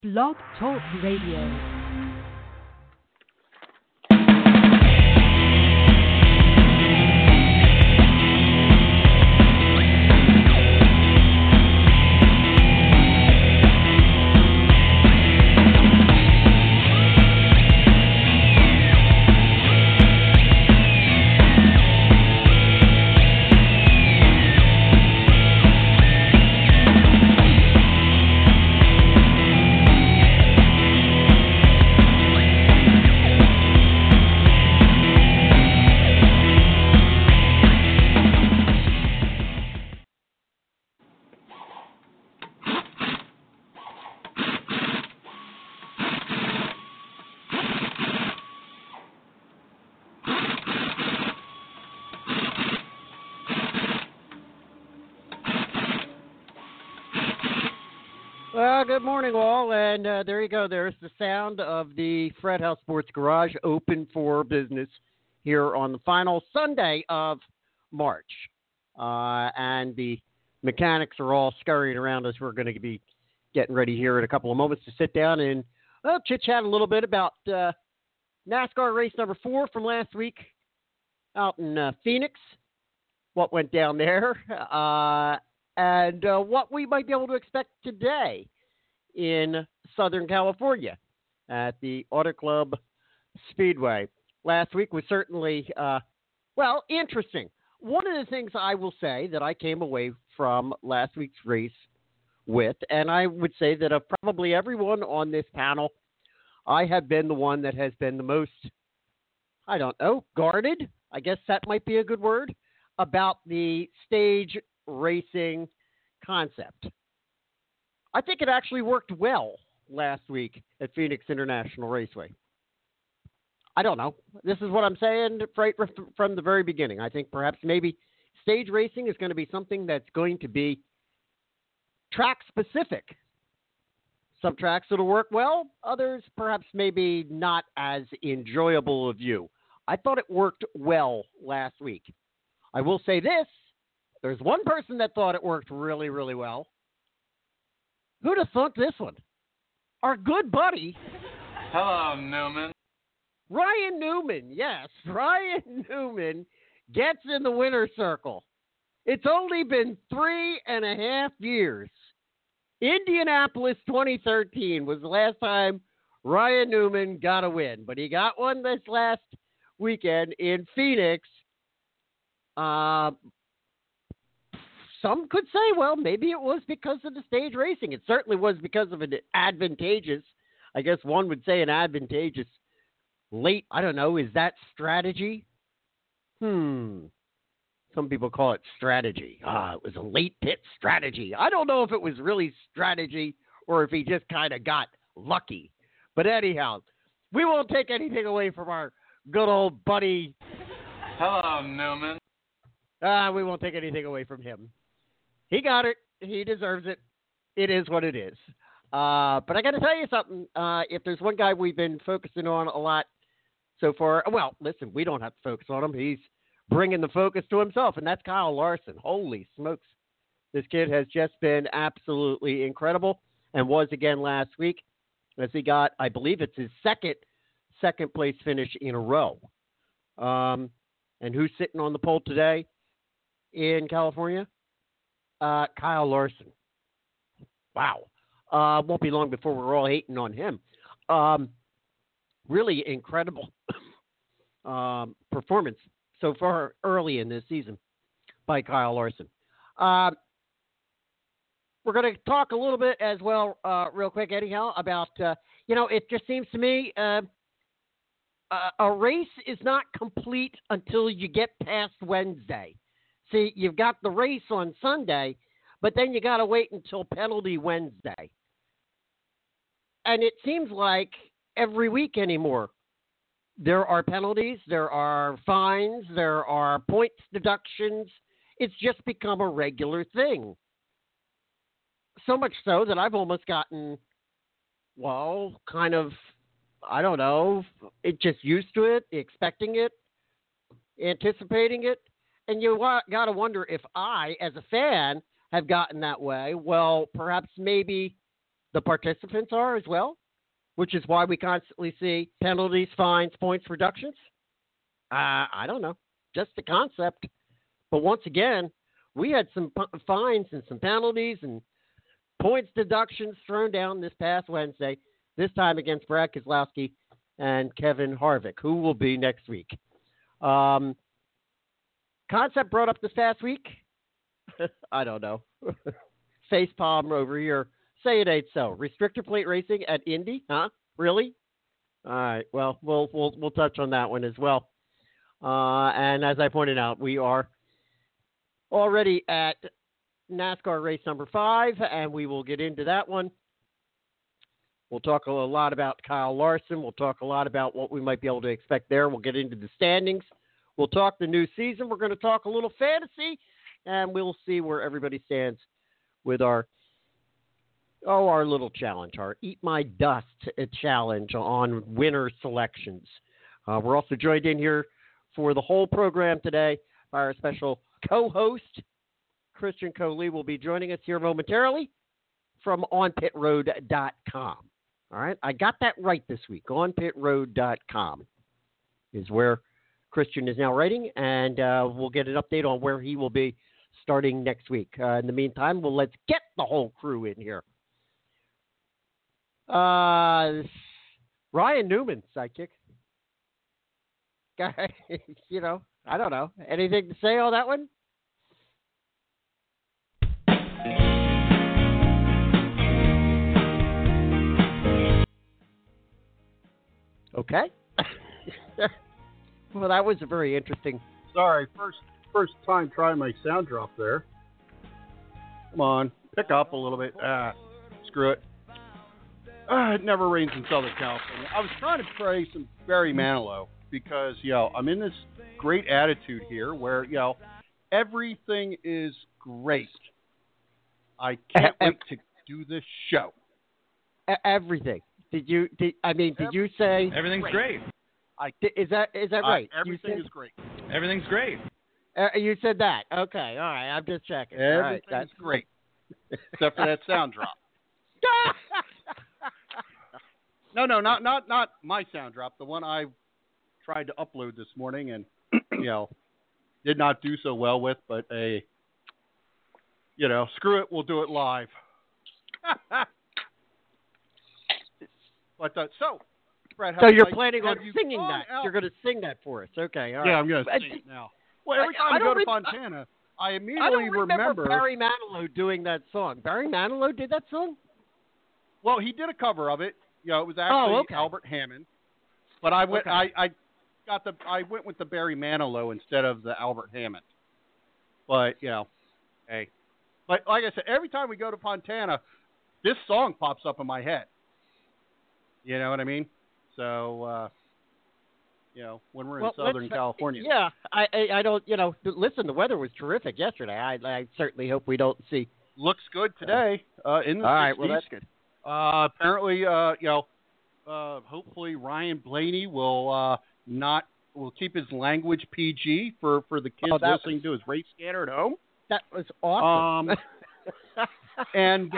Blog Talk Radio. Good morning, all, and there you go. There's the sound of the Fred House Sports Garage open for business here on the final Sunday of March. And the mechanics are all scurrying around us. We're going to be getting ready here in a couple of moments to sit down and chit-chat a little bit about NASCAR race number 4 from last week out in Phoenix, what went down there, and what we might be able to expect today in Southern California at the Auto Club Speedway. Last week was certainly, interesting. One of the things I will say that I came away from last week's race with, and I would say that of probably everyone on this panel, I have been the one that has been the most, guarded, I guess that might be a good word, about the stage racing concept. I think it actually worked well last week at Phoenix International Raceway. I don't know. This is what I'm saying right from the very beginning. I think perhaps maybe stage racing is going to be something that's going to be track specific. Some tracks that'll work well, others perhaps maybe not as enjoyable a view. I thought it worked well last week. I will say this. There's one person that thought it worked really, really well. Who'd have thought this one? Our good buddy. Hello, Newman. Ryan Newman. Yes, Ryan Newman gets in the winner's circle. It's only been 3.5 years. Indianapolis 2013 was the last time Ryan Newman got a win, but he got one this last weekend in Phoenix. Some could say, well, maybe it was because of the stage racing. It certainly was because of an advantageous, I guess one would say an advantageous late, is that strategy? Some people call it strategy. It was a late pit strategy. I don't know if it was really strategy or if he just kind of got lucky. But anyhow, we won't take anything away from our good old buddy. Hello, Newman. We won't take anything away from him. He got it. He deserves it. It is what it is. But I got to tell you something. If there's one guy we've been focusing on a lot so far, well, listen, we don't have to focus on him. He's bringing the focus to himself, and that's Kyle Larson. Holy smokes. This kid has just been absolutely incredible and was again last week as he got, I believe it's his second place finish in a row. And who's sitting on the pole today in California? Kyle Larson. Wow. Won't be long before we're all hating on him. Really incredible performance so far early in this season by Kyle Larson. We're going to talk a little bit as well, real quick, anyhow, about, it just seems to me a race is not complete until you get past Wednesday. See, you've got the race on Sunday, but then you got to wait until penalty Wednesday. And it seems like every week anymore, there are penalties, there are fines, there are points deductions. It's just become a regular thing. So much so that I've almost gotten, just used to it, expecting it, anticipating it. And you got to wonder if I, as a fan, have gotten that way. Well, perhaps maybe the participants are as well, which is why we constantly see penalties, fines, points, reductions? I don't know. Just the concept. But once again, we had some fines and some penalties and points deductions thrown down this past Wednesday, this time against Brad Keselowski and Kevin Harvick, who will be next week. Concept brought up this past week. I don't know. Face palm over here. Say it ain't so. Restrictor plate racing at Indy? Huh? Really? All right. Well, we'll touch on that one as well. And as I pointed out, we are already at NASCAR race number 5, and we will get into that one. We'll talk a lot about Kyle Larson. We'll talk a lot about what we might be able to expect there. We'll get into the standings. We'll talk the new season. We're going to talk a little fantasy, and we'll see where everybody stands with our little challenge, our Eat My Dust challenge on winner selections. We're also joined in here for the whole program today by our special co-host, Christian Coley, will be joining us here momentarily from onpitroad.com. All right, I got that right this week. Onpitroad.com is where Christian is now writing, and we'll get an update on where he will be starting next week. In the meantime, let's get the whole crew in here. Ryan Newman, sidekick. Guy, I don't know. Anything to say on that one? Okay. Well, that was a very interesting. Sorry, first time trying my sound drop there. Come on, pick up a little bit. Screw it. It never rains in Southern California. I was trying to play some Barry Manilow because, I'm in this great attitude here where, everything is great. I can't wait to do this show. Everything. Did you say Everything's great. Is that right? Everything is great. Everything's great. You said that. Okay. All right. I'm just checking. Everything's great. Except for that sound drop. No, not my sound drop. The one I tried to upload this morning and, did not do so well with, but screw it, we'll do it live. But Brad, so you're planning on singing that? You're going to sing that for us? Okay, all right. Yeah, I'm going to sing it now. Well, every time I go to Fontana, I immediately remember Barry Manilow doing that song. Barry Manilow did that song? Well, he did a cover of it. It was actually Albert Hammond. But I went I went with the Barry Manilow instead of the Albert Hammond. But, hey. But like I said, every time we go to Fontana, this song pops up in my head. You know what I mean? So, when we're in Southern California. Yeah, I don't, listen, the weather was terrific yesterday. I certainly hope we don't see. Looks good today in the 60s. All right, well, that's good. Apparently, hopefully Ryan Blaney will keep his language PG for the kids listening to his race scanner at home. That was awesome. And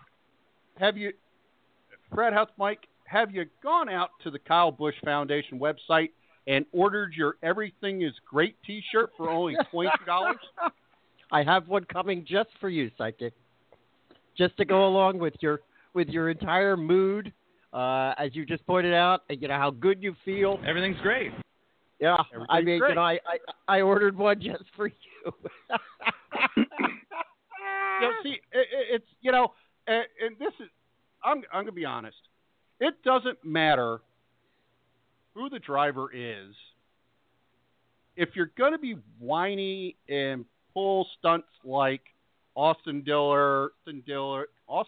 Fred House Mike, have you gone out to the Kyle Busch Foundation website and ordered your Everything is Great t-shirt for only $22? I have one coming just for you, Psychic. Just to go along with your entire mood, as you just pointed out, how good you feel. Everything's great. Yeah, great. I ordered one just for you. See, it's and this is I'm going to be honest. It doesn't matter who the driver is. If you're going to be whiny and pull stunts like Austin Dillon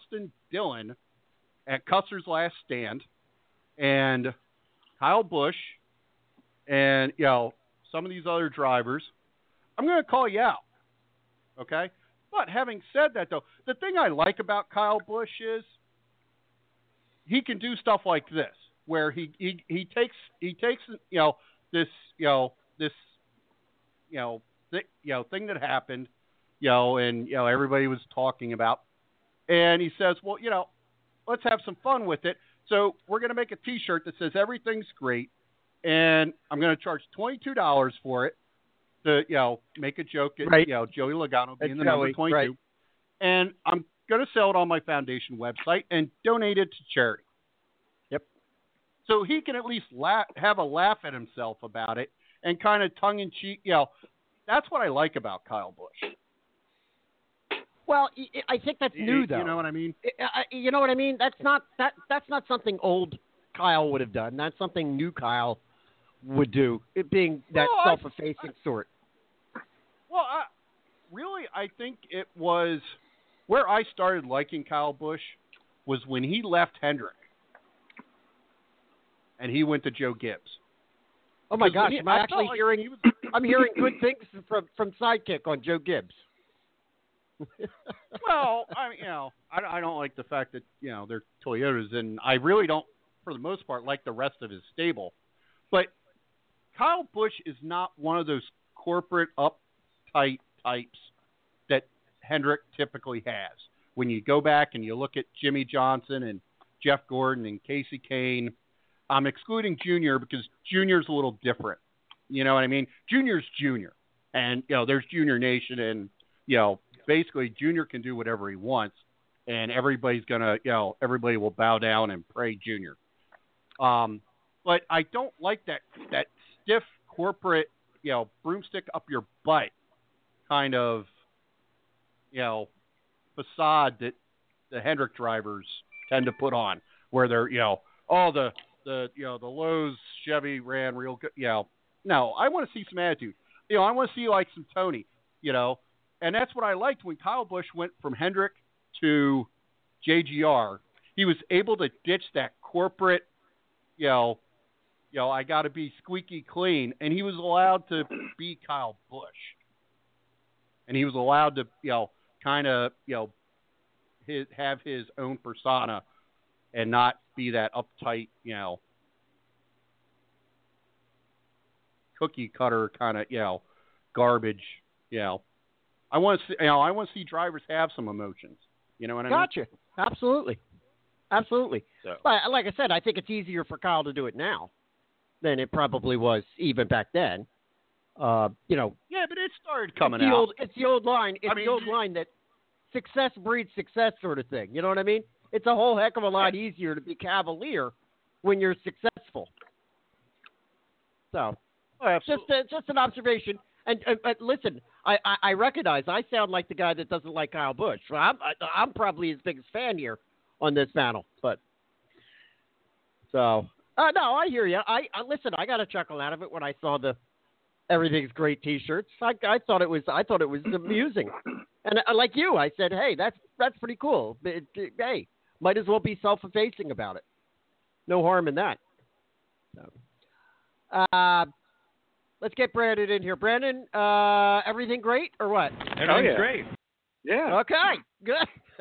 at Custer's Last Stand and Kyle Busch and, some of these other drivers, I'm going to call you out. Okay? But having said that, though, the thing I like about Kyle Busch is he can do stuff like this, where he takes this thing that happened, and everybody was talking about, and he says, well, let's have some fun with it. So we're going to make a T-shirt that says everything's great, and I'm going to charge $22 for it to, make a joke at, Joey Logano being the number 22. Right. And I'm going to sell it on my foundation website and donate it to charity. Yep. So he can at least have a laugh at himself about it and kind of tongue-in-cheek, that's what I like about Kyle Busch. Well, I think that's new, though. You know what I mean? You know what I mean? That's not something old Kyle would have done. That's something new Kyle would do, it being that self-effacing sort. Well, I think it was where I started liking Kyle Busch was when he left Hendrick and he went to Joe Gibbs. Oh my gosh! I'm hearing good things from Sidekick on Joe Gibbs. Well, I don't like the fact that they're Toyotas, and I really don't, for the most part, like the rest of his stable. But Kyle Busch is not one of those corporate uptight types that Hendrick typically has. When you go back and you look at Jimmy Johnson and Jeff Gordon and Casey Kane, I'm excluding Junior because Junior's a little different. You know what I mean? Junior's Junior, and there's Junior Nation, and basically Junior can do whatever he wants, and everybody's gonna everybody will bow down and pray Junior. But I don't like that stiff corporate broomstick up your butt kind of facade that the Hendrick drivers tend to put on, where they're the Lowe's Chevy ran real good. No, I want to see some attitude. I want to see like some Tony. And that's what I liked when Kyle Busch went from Hendrick to JGR. He was able to ditch that corporate, I got to be squeaky clean, and he was allowed to be Kyle Busch. And he was allowed to, kind of, have his own persona and not be that uptight, cookie cutter kind of, garbage, I want to see, I want to see drivers have some emotions. You know what I mean? Gotcha. Absolutely. So. Like I said, I think it's easier for Kyle to do it now than it probably was even back then. Yeah, but it started coming out. It's the old line. The old line that success breeds success, sort of thing. You know what I mean? It's a whole heck of a lot easier to be cavalier when you're successful. So, just an observation. And listen, I recognize I sound like the guy that doesn't like Kyle Busch. So I'm probably his biggest fan here on this panel. But no, I hear you. I listen. I got a chuckle out of it when I saw the "Everything's Great" T-shirts. I thought it was amusing, and like you, I said, hey, that's pretty cool. Hey, might as well be self-effacing about it. No harm in that. So, let's get Brandon in here. Brandon, everything great or what? Everything's great. Yeah. Okay, good.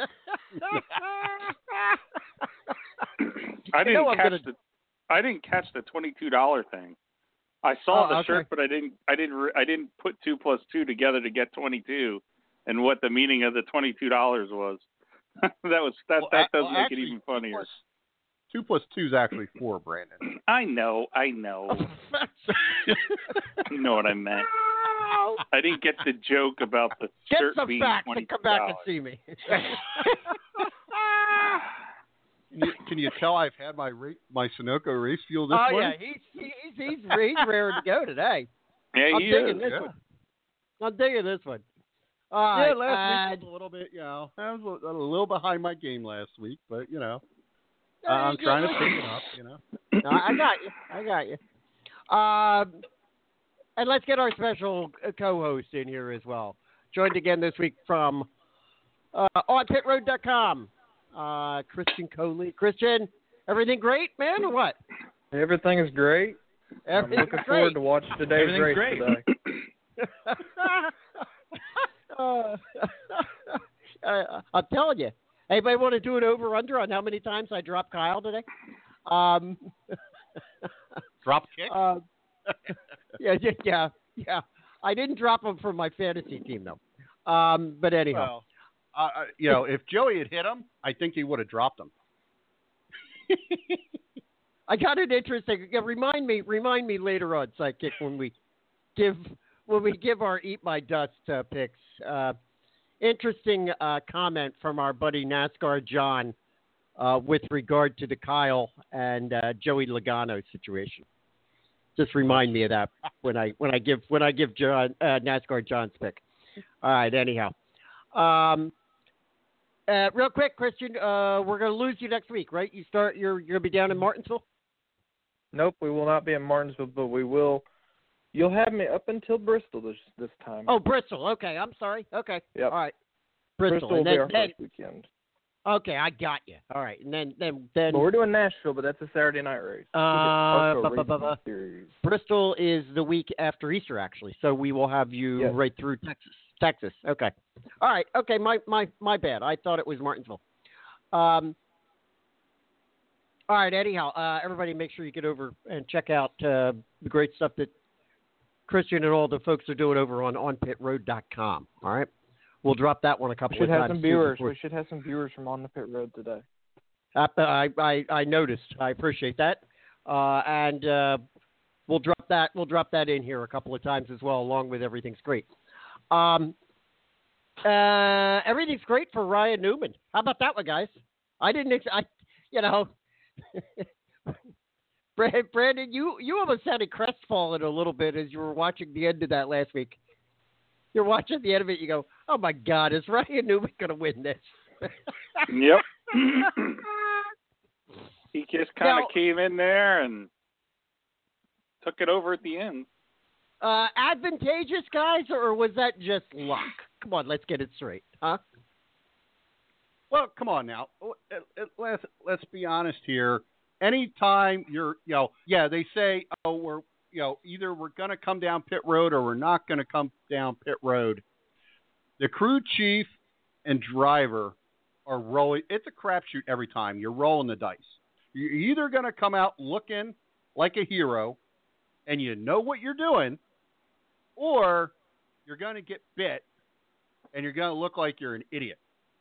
I didn't catch the $22 thing. I saw the shirt, but I didn't put 2 + 2 together to get 22, and what the meaning of the $22 was. that does make it even funnier. 2 + 2 is actually 4, Brandon. I know. You know what I meant. I didn't get the joke about the shirt being $22. Get some facts and come back and see me. Can you tell I've had my Sunoco race fuel this morning? Oh yeah, he's raring to go today. Yeah, I'm digging this one. I'm digging this one. All right, last week was a little bit, I was a little behind my game last week, but I'm trying to pick it up. No, I got you. And let's get our special co-host in here as well. Joined again this week from onpitroad.com. Christian Coley. Christian, everything great, man, or what? Everything is great. I'm looking forward to watch today's race today. I'm telling you. Anybody want to do an over-under on how many times I dropped Kyle today? Drop kick? Yeah. I didn't drop him for my fantasy team, though. But anyhow. Well, if Joey had hit him, I think he would have dropped him. I got an interesting. Remind me later on, Sidekick, when we give our Eat My Dust picks. Interesting comment from our buddy NASCAR John with regard to the Kyle and Joey Logano situation. Just remind me of that when I give John NASCAR John's pick. All right. Anyhow, real quick, Christian, we're going to lose you next week, right? You're going to be down in Martinsville. Nope, we will not be in Martinsville, but we will. You'll have me up until Bristol this time. Oh, Bristol. Okay, I'm sorry. Okay. Yep. All right. Bristol will be our first weekend. Okay, I got you. All right, and then. But we're doing Nashville, but that's a Saturday night race. Bristol is the week after Easter, actually, so we will have you right through Texas. Okay. All right. Okay. My bad. I thought it was Martinsville. All right. Anyhow, everybody, make sure you get over and check out the great stuff that Christian and all the folks are doing over on onpitroad.com. All right. We'll drop that one a couple of times. We should have some viewers from On the Pit Road today. I noticed. I appreciate that. And we'll drop that in here a couple of times as well, along with Everything's Great. Everything's great for Ryan Newman. How about that one, guys? Brandon, you almost sounded crestfallen a little bit as you were watching the end of that last week. You're watching the end of it, you go, oh my God, is Ryan Newman going to win this? Yep. He just kind of came in there and took it over at the end. Advantageous, guys, or was that just luck? Come on, let's get it straight, huh? Well, come on now. Let's be honest here. Anytime you're, they say, either we're going to come down pit road or we're not going to come down pit road. The crew chief and driver are rolling. It's a crapshoot every time. You're rolling the dice. You're either going to come out looking like a hero and you know what you're doing, or you're going to get bit and you're going to look like you're an idiot.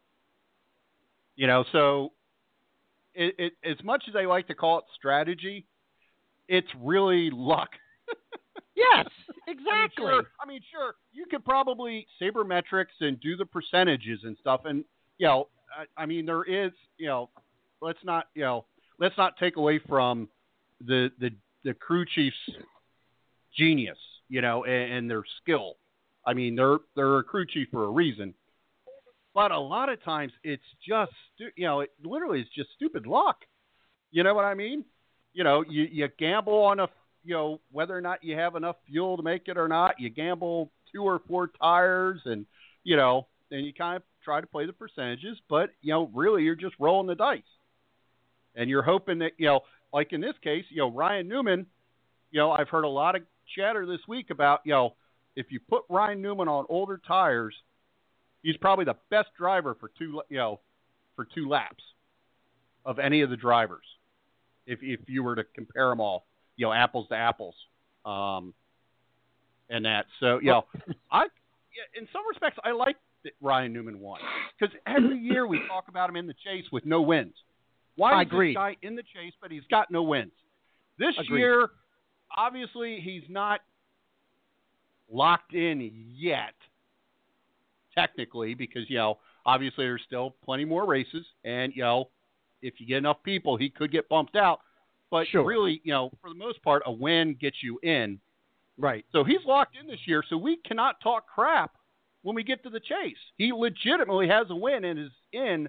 So it as much as I like to call it strategy, it's really luck. Yes, exactly. I mean, sure, you could probably sabermetrics and do the percentages and stuff. And, I mean, there is, let's not take away from the crew chief's genius, and their skill. I mean, they're a crew chief for a reason. But a lot of times it's just, it literally is just stupid luck. You know what I mean? You gamble on whether or not you have enough fuel to make it or not. You gamble 2 or 4 tires and you kind of try to play the percentages, but, really you're just rolling the dice. And you're hoping that, like in this case, Ryan Newman, I've heard a lot of chatter this week about, if you put Ryan Newman on older tires, he's probably the best driver for 2 laps of any of the drivers. If you were to compare them all, apples to apples, and that. So, in some respects, I like that Ryan Newman won because every year we talk about him in the chase with no wins. Why is this guy in the chase, but he's got no wins? This year, obviously, he's not locked in yet, technically, because, obviously there's still plenty more races, and, if you get enough people, he could get bumped out. But really, for the most part, a win gets you in. Right. So he's locked in this year, so we cannot talk crap when we get to the chase. He legitimately has a win and is in.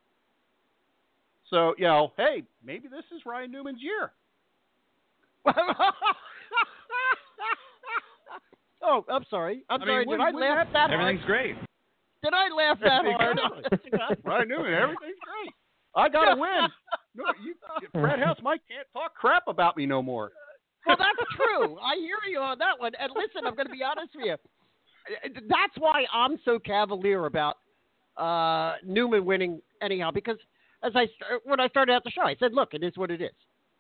So, hey, maybe this is Ryan Newman's year. Oh, I'm sorry. Sorry. Did I laugh that hard? Everything's great. Did I laugh that hard? Ryan Newman, everything's great. I got to win. No, Brad House Mike can't talk crap about me no more. Well, that's true. I hear you on that one. And listen, I'm going to be honest with you. That's why I'm so cavalier about Newman winning anyhow, because when I started out the show, I said, look, it is what it is.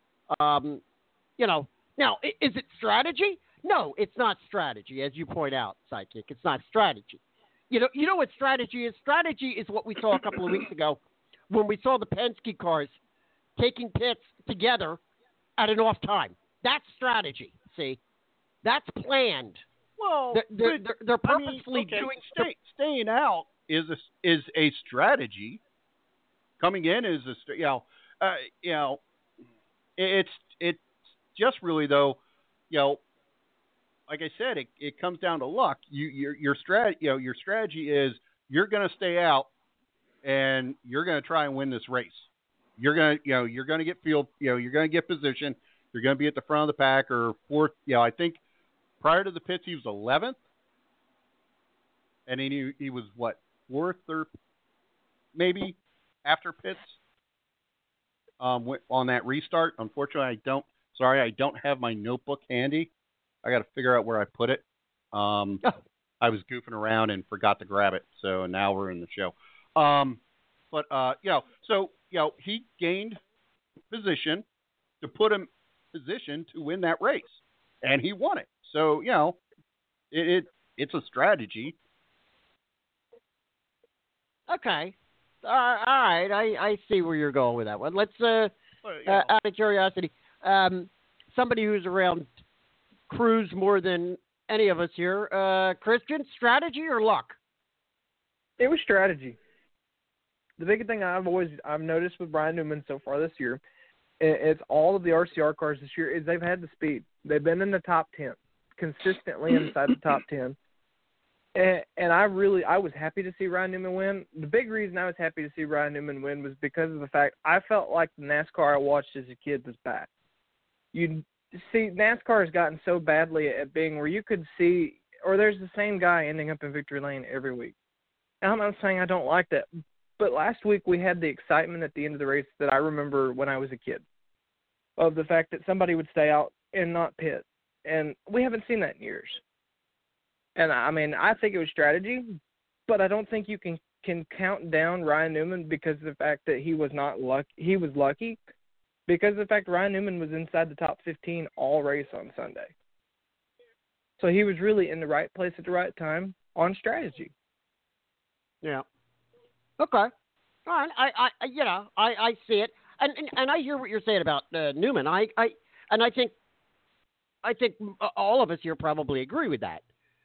Now, is it strategy? No, it's not strategy, as you point out, Sidekick. It's not strategy. You know what strategy is? Strategy is what we saw a couple of weeks ago when we saw the Penske cars taking pits together at an off time. That's strategy. See, that's planned. Well, they're purposefully doing staying out is a strategy. Coming in is it's just really though, like I said, it comes down to luck. Your strategy is you're going to stay out and you're going to try and win this race. You're going to get field, you're going to get position. You're going to be at the front of the pack or fourth. I think prior to the pits he was 11th, and he was what, fourth or maybe after pits on that restart. Unfortunately, I don't have my notebook handy. I got to figure out where I put it. I was goofing around and forgot to grab it, so now we're in the show. So he gained position to put him position to win that race, and he won it. So it's a strategy. Okay, all right. I see where you're going with that one. Let's out of curiosity, somebody who's around Cruz more than any of us here, Christian, strategy or luck? It was strategy. The big thing I've noticed with Ryan Newman so far this year, it's all of the RCR cars this year, is they've had the speed. They've been in the top 10, consistently inside the top 10. And I was happy to see Ryan Newman win. The big reason I was happy to see Ryan Newman win was because of the fact I felt like the NASCAR I watched as a kid was back. You see, NASCAR has gotten so badly at being where you could see, or there's the same guy ending up in victory lane every week. And I'm not saying I don't like that, but last week we had the excitement at the end of the race that I remember when I was a kid, of the fact that somebody would stay out and not pit. And we haven't seen that in years. And I mean, I think it was strategy, but I don't think you can count down Ryan Newman because of the fact that he was lucky, because of the fact Ryan Newman was inside the top 15 all race on Sunday. So he was really in the right place at the right time on strategy. Yeah. Okay. All right. I see it, and I hear what you're saying about Newman. I think all of us here probably agree with that.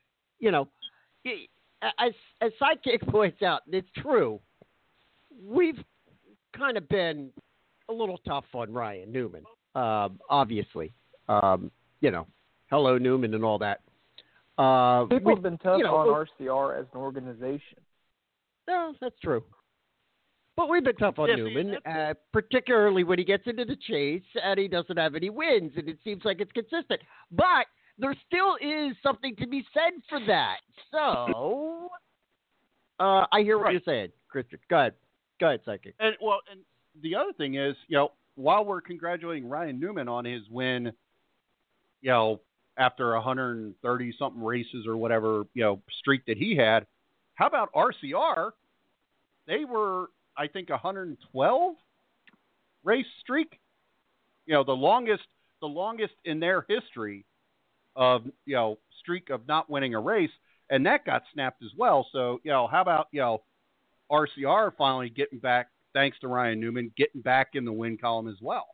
As Sidekick points out, it's true. We've kind of been a little tough on Ryan Newman, obviously. Hello Newman and all that. People have been tough on RCR as an organization. No, that's true. But we've been tough on Newman, particularly when he gets into the chase and he doesn't have any wins, and it seems like it's consistent. But there still is something to be said for that. So, I hear what you're saying, Christian. Go ahead, Psychic. And the other thing is, while we're congratulating Ryan Newman on his win, after 130-something races or whatever, streak that he had, how about RCR? They were, I think, 112 race streak. The longest in their history of streak of not winning a race, and that got snapped as well. So how about RCR finally getting back, thanks to Ryan Newman, getting back in the win column as well.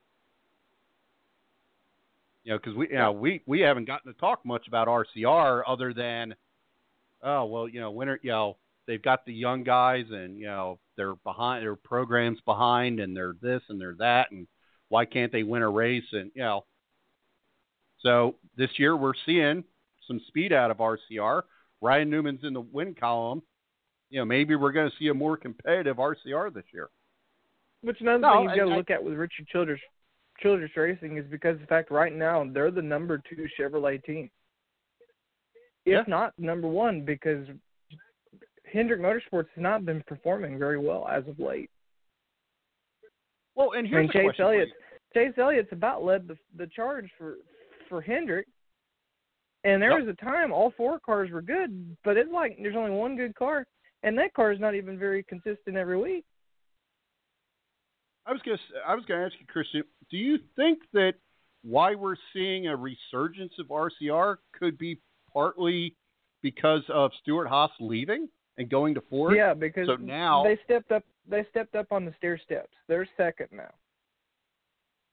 Because we haven't gotten to talk much about RCR other than winter. They've got the young guys, and they're behind, their program's behind, and they're this and they're that, and why can't they win a race? And so this year we're seeing some speed out of RCR. Ryan Newman's in the win column. Maybe we're going to see a more competitive RCR this year. Which another thing you've got to look at with Richard Childress Racing is because of the fact right now they're the number 2 Chevrolet team. If not number 1, because Hendrick Motorsports has not been performing very well as of late. Well, and here's Chase Elliott's about led the charge for Hendrick. And there was a time all 4 cars were good, but it's like there's only one good car, and that car is not even very consistent every week. I was going to ask you, Christian, do you think that why we're seeing a resurgence of RCR could be partly because of Stuart Haas leaving and going to Ford? Yeah, because so now they stepped up on the stair steps. They're second now.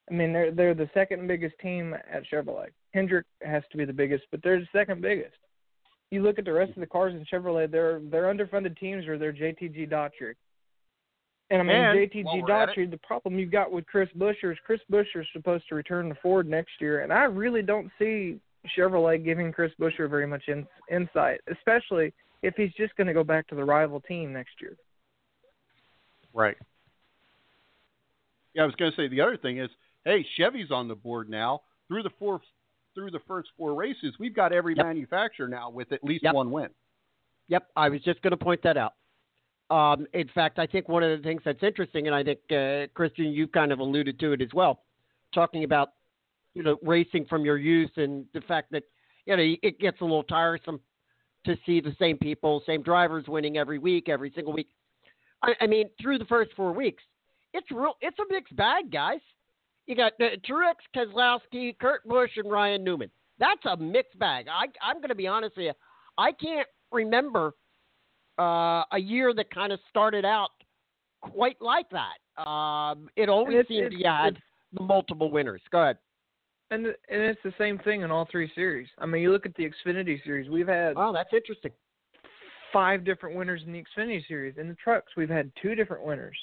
I mean, they're the second biggest team at Chevrolet. Hendrick has to be the biggest, but they're the second biggest. You look at the rest of the cars in Chevrolet, their underfunded teams are their JTG Daughtry. And I mean, JTG Daughtry, the problem you've got with Chris Buescher is supposed to return to Ford next year, and I really don't see Chevrolet giving Chris Buescher very much insight, especially if he's just going to go back to the rival team next year. Right. Yeah, I was going to say the other thing is, hey, Chevy's on the board now. Through the first 4 races, we've got every manufacturer now with at least one win. Yep, I was just going to point that out. In fact, I think one of the things that's interesting, and I think, Christian, you kind of alluded to it as well, talking about, racing from your youth and the fact that, it gets a little tiresome to see the same people, same drivers winning every week, every single week. I mean, through the first 4 weeks, it's a mixed bag, guys. You got Truex, Keselowski, Kurt Busch, and Ryan Newman. That's a mixed bag. I'm going to be honest with you. I can't remember a year that kind of started out quite like that. It always seemed you had the multiple winners. Go ahead. And it's the same thing in all 3 series. I mean, you look at the Xfinity series. We've had that's interesting. 5 different winners in the Xfinity series. In the trucks, we've had 2 different winners.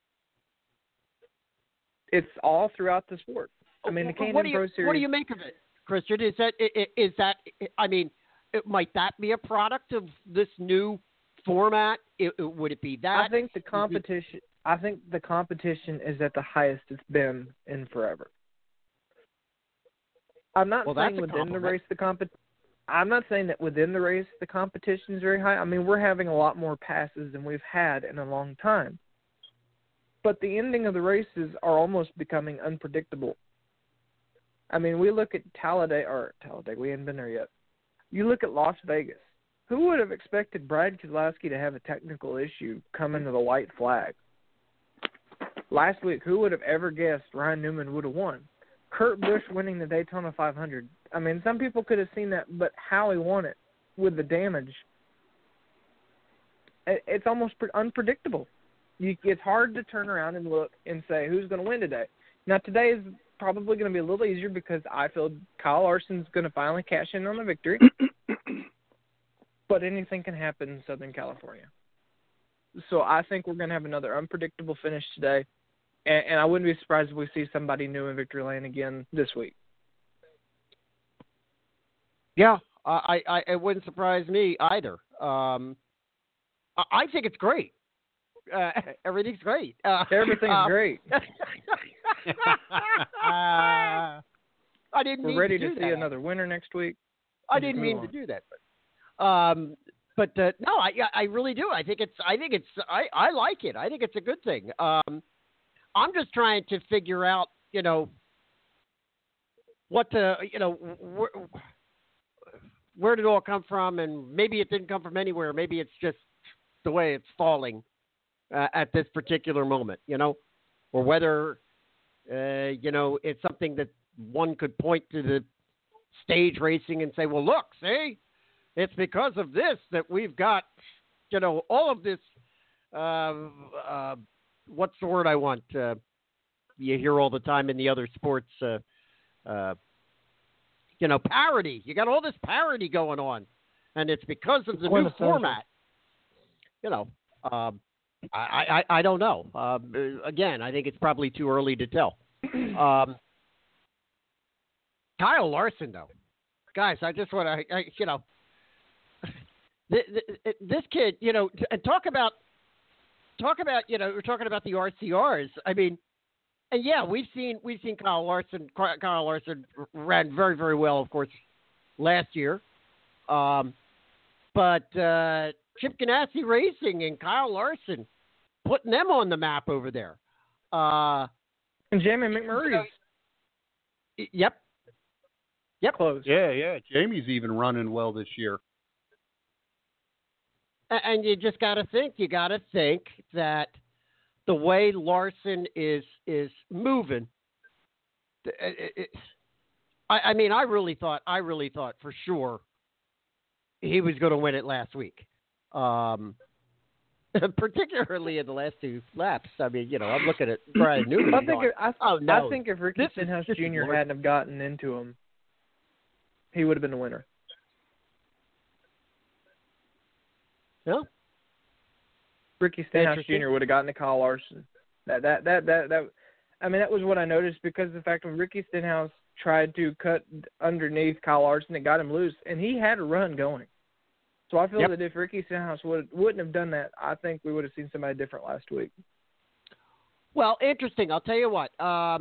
It's all throughout the sport. I mean, the K&N Pro Series. What do you make of it, Christian? Is that? I mean, might that be a product of this new format? Would it be that? I think the competition. I think the competition is at the highest it's been in forever. I'm not saying within the race I'm not saying that within the race the competition is very high. I mean, we're having a lot more passes than we've had in a long time. But the ending of the races are almost becoming unpredictable. I mean, we look at Talladega, we haven't been there yet. You look at Las Vegas. Who would have expected Brad Keselowski to have a technical issue coming to the white flag? Last week, who would have ever guessed Ryan Newman would have won? Kurt Busch winning the Daytona 500. I mean, some people could have seen that, but how he won it with the damage, it's almost unpredictable. It's hard to turn around and look and say who's going to win today. Now, today is probably going to be a little easier because I feel Kyle Larson's going to finally cash in on the victory. But anything can happen in Southern California. So I think we're going to have another unpredictable finish today. And I wouldn't be surprised if we see somebody new in victory lane again this week. Yeah, it wouldn't surprise me either. I think it's great. Everything's great. Everything's great. I didn't. We're ready to see another winner next week. I didn't mean to do that, but no, I really do. I think I like it. I think it's a good thing. I'm just trying to figure out, what to, where did it all come from, and maybe it didn't come from anywhere. Maybe it's just the way it's falling at this particular moment, or whether, it's something that one could point to the stage racing and say, well, look, see, it's because of this that we've got, all of this, what's the word I want? You hear all the time in the other sports, parody. You got all this parody going on, and it's because of the new format. I don't know. Again, I think it's probably too early to tell. Kyle Larson, though, guys, I just want to, this kid, and talk about, we're talking about the RCRs. I mean, and yeah, we've seen Kyle Larson. Kyle Larson ran very, very well, of course, last year. But Chip Ganassi Racing and Kyle Larson putting them on the map over there. And Jamie McMurray's. Yep. Close. Yeah. Jamie's even running well this year. And you just got to think. You got to think that the way Larson is moving. I mean, I really thought for sure he was going to win it last week. particularly in the last 2 laps. I mean, I'm looking at Brian Newman. I think if Ricky Stenhouse Jr. hadn't have gotten into him, he would have been the winner. Yeah. Ricky Stenhouse Jr. would have gotten to Kyle Larson. That was what I noticed, because the fact when Ricky Stenhouse tried to cut underneath Kyle Larson, it got him loose, and he had a run going. So I feel that if Ricky Stenhouse wouldn't have done that, I think we would have seen somebody different last week. Well, interesting. I'll tell you what.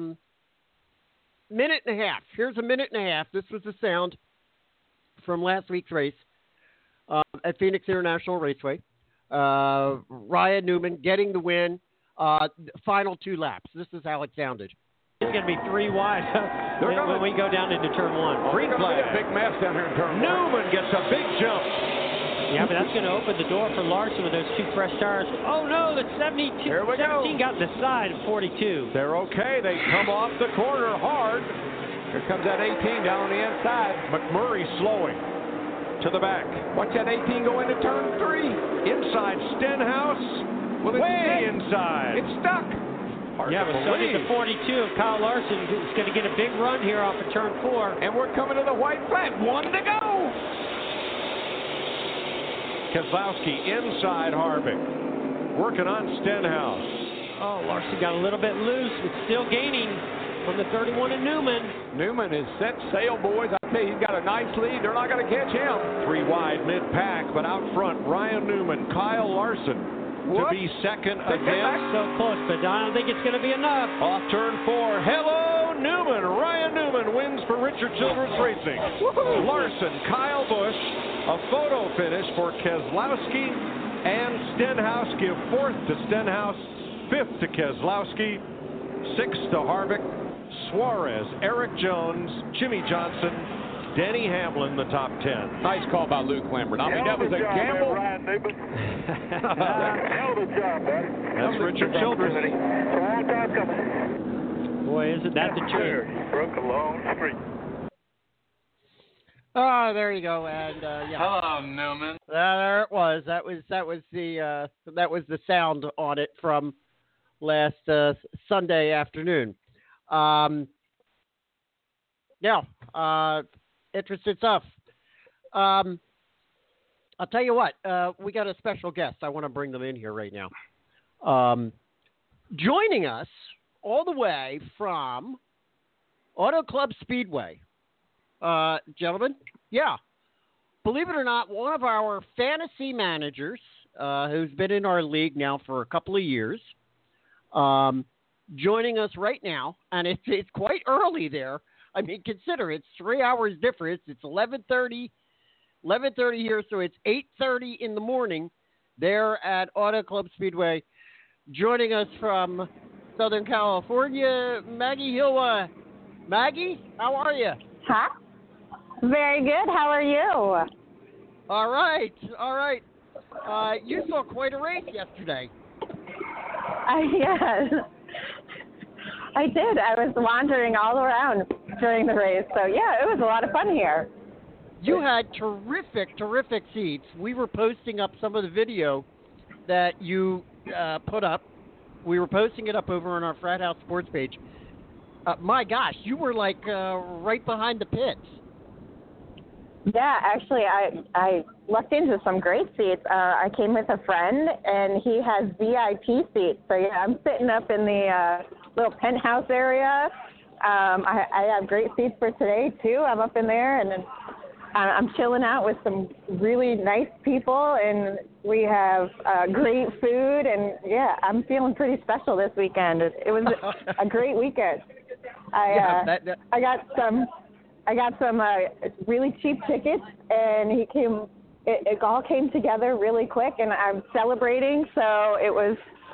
Minute and a half. Here's a minute and a half. This was the sound from last week's race at Phoenix International Raceway. Ryan Newman getting the win. Final 2 laps. This is how it sounded. It's going to be 3 wide when we go down into turn 1. Green flag. A big mess down here in turn 1. Newman gets a big jump. Yeah, but that's going to open the door for Larson with those 2 fresh tires. Oh, no, the 17 got in the side of 42. They're okay. They come off the corner hard. Here comes that 18 down on the inside. McMurray slowing to the back. Watch that 18 go into turn 3. Inside Stenhouse. Way inside. It's stuck. Hard but so did the 42 of Kyle Larson. Is going to get a big run here off of turn 4. And we're coming to the white flag. 1 to go. Keselowski inside Harvick. Working on Stenhouse. Oh, Larson got a little bit loose, but still gaining from the 31 of Newman. Newman is set sail, boys. I tell you, he's got a nice lead. They're not going to catch him. 3 wide mid-pack, but out front, Ryan Newman, Kyle Larson to be second again. So close, but I don't think it's going to be enough. Off turn 4. Hello, Newman. Ryan Newman wins for Richard Childress Racing. Larson, Kyle Busch. A photo finish for Keselowski and Stenhouse. Give 4th to Stenhouse, 5th to Keselowski, 6th to Harvick, Suarez, Eric Jones, Jimmy Johnson, Denny Hamlin, the top 10. Nice call by Luke Lambert. I mean, that was a gamble. Hell of a job, buddy. That's Richard Childress. It's a long time coming. Boy, isn't that the truth? Broke a long streak. Oh, there you go, and Hello, Newman. There it was. That was the sound on it from last Sunday afternoon. Interesting stuff. I'll tell you what. We got a special guest. I want to bring them in here right now. Joining us all the way from Auto Club Speedway. Gentlemen, believe it or not, one of our fantasy managers who's been in our league now for a couple of years, joining us right now, and it's quite early there. I mean, consider it's 3 hours difference. It's 11:30 here, so it's 8:30 in the morning there at Auto Club Speedway. Joining us from Southern California, Maggie Hilwa. Maggie, how are you? Huh? Very good. How are you? All right. You saw quite a race yesterday. Yes. I did. I was wandering all around during the race. So, yeah, it was a lot of fun here. You had terrific seats. We were posting up some of the video that you put up. We were posting it up over on our Frat House Sports page. My gosh, you were like right behind the pits. Yeah, actually, I lucked into some great seats. I came with a friend, and he has VIP seats. So, yeah, I'm sitting up in the little penthouse area. I have great seats for today, too. I'm up in there, and then I'm chilling out with some really nice people, and we have great food. And, yeah, I'm feeling pretty special this weekend. It was a great weekend. I got some really cheap tickets, and it all came together really quick, and I'm celebrating. So it was,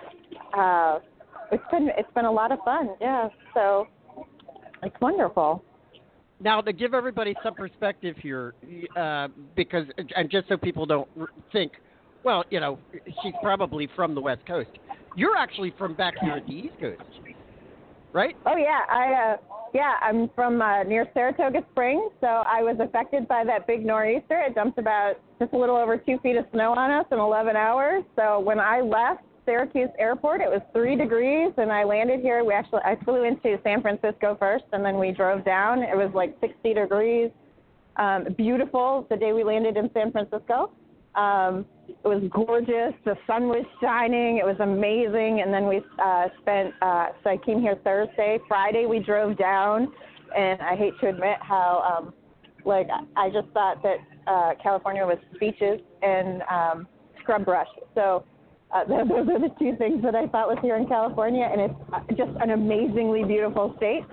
it's been a lot of fun. Yeah. So it's wonderful. Now, to give everybody some perspective here, because, and just so people don't think, well, you know, she's probably from the West Coast. You're actually from back here at the East Coast, right? Oh yeah, Yeah, I'm from near Saratoga Springs, so I was affected by that big nor'easter. It dumped about just a little over 2 feet of snow on us in 11 hours. So when I left Syracuse Airport, it was 3 degrees, and I landed here. I flew into San Francisco first, and then we drove down. It was like 60 degrees. Beautiful the day we landed in San Francisco. It was gorgeous. The sun was shining. It was amazing. And then we so I came here Thursday. Friday we drove down, and I hate to admit how, I just thought that California was beaches and scrub brush. So those are the 2 things that I thought was here in California, and it's just an amazingly beautiful state.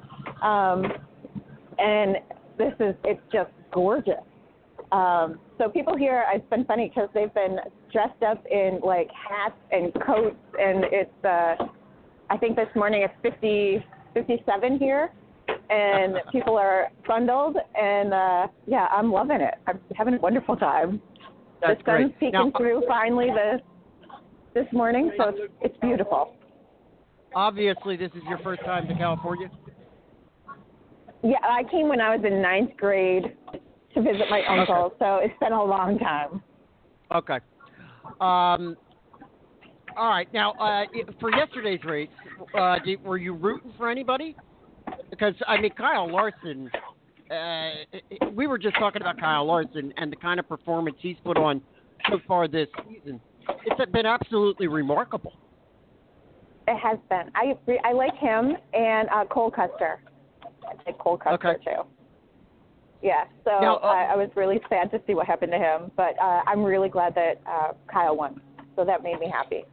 And it's just gorgeous. So people here, it's been funny because they've been dressed up in like hats and coats, and it's, I think this morning it's 57 here, and people are bundled, and I'm loving it. I'm having a wonderful time. That's the sun's great. peeking through finally this morning, so it's beautiful. Obviously, this is your first time to California? Yeah, I came when I was in 9th grade to visit my uncle, so it's been a long time. Okay. All right. Now, for yesterday's race, were you rooting for anybody? Because, Kyle Larson, we were just talking about Kyle Larson and the kind of performance he's put on so far this season. It's been absolutely remarkable. It has been. I like him and Cole Custer. I like Cole Custer, too. Yeah, so now, I was really sad to see what happened to him, but I'm really glad that Kyle won, so that made me happy.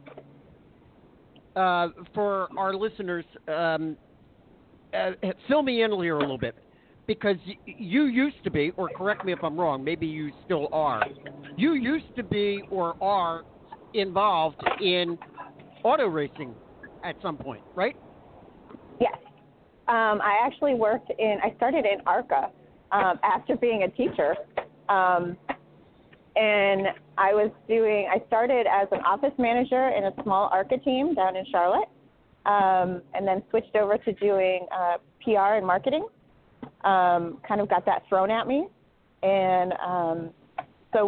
For our listeners, fill me in here a little bit, because you used to be, or correct me if I'm wrong, maybe you still are, you used to be or are involved in auto racing at some point, right? Yes. I actually I started in ARCA. After being a teacher, and I started as an office manager in a small ARCA team down in Charlotte, and then switched over to doing PR and marketing. Kind of got that thrown at me, and so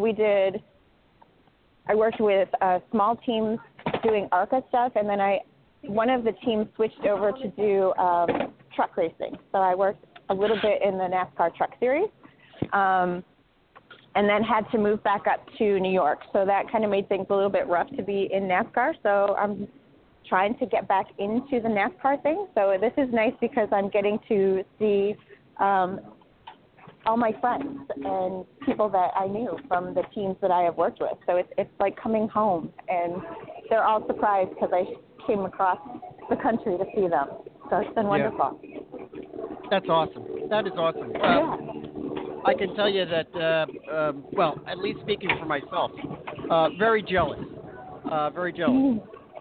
I worked with small teams doing ARCA stuff, and then one of the teams switched over to do truck racing. So I worked a little bit in the NASCAR Truck Series, and then had to move back up to New York. So that kind of made things a little bit rough to be in NASCAR. So I'm trying to get back into the NASCAR thing. So this is nice because I'm getting to see all my friends and people that I knew from the teams that I have worked with. So it's like coming home, and they're all surprised because I came across the country to see them. So it's been wonderful. Yeah. That's awesome. That is awesome. I can tell you that, at least speaking for myself, very jealous. Very jealous.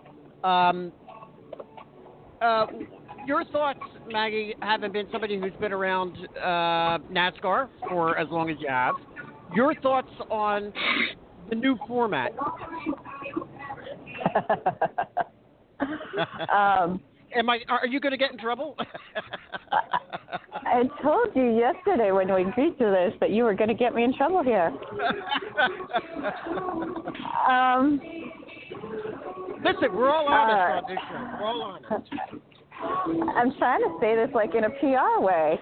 Your thoughts, Maggie, having been somebody who's been around NASCAR for as long as you have, your thoughts on the new format? Are you going to get in trouble? I told you yesterday when we agreed to this that you were going to get me in trouble here. Listen, we're all honest on this show. We're all honest. I'm trying to say this like in a PR way.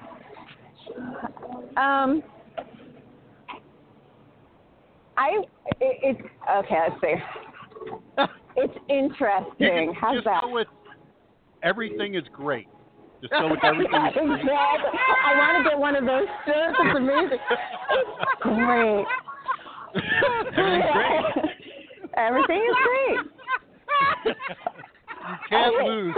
Let's see. It's interesting. How's that? Everything is great. Just go with everything is great. Exactly. I want to get one of those shirts. It's amazing. It's great. Everything's great. Everything is great. You can't lose.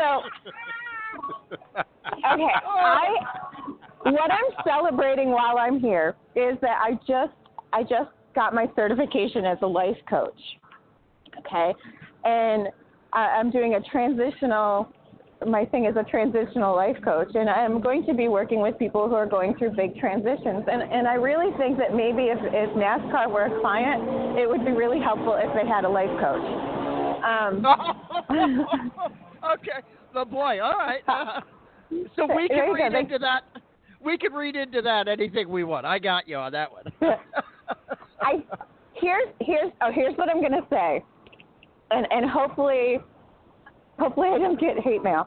What I'm celebrating while I'm here is that I just got my certification as a life coach. Okay, and I'm doing my thing is a transitional life coach, and I'm going to be working with people who are going through big transitions. And I really think that maybe if NASCAR were a client, it would be really helpful if they had a life coach. Okay, the boy. All right. So we can read into that. We can read into that anything we want. I got you on that one. Here's what I'm gonna say, and hopefully I don't get hate mail.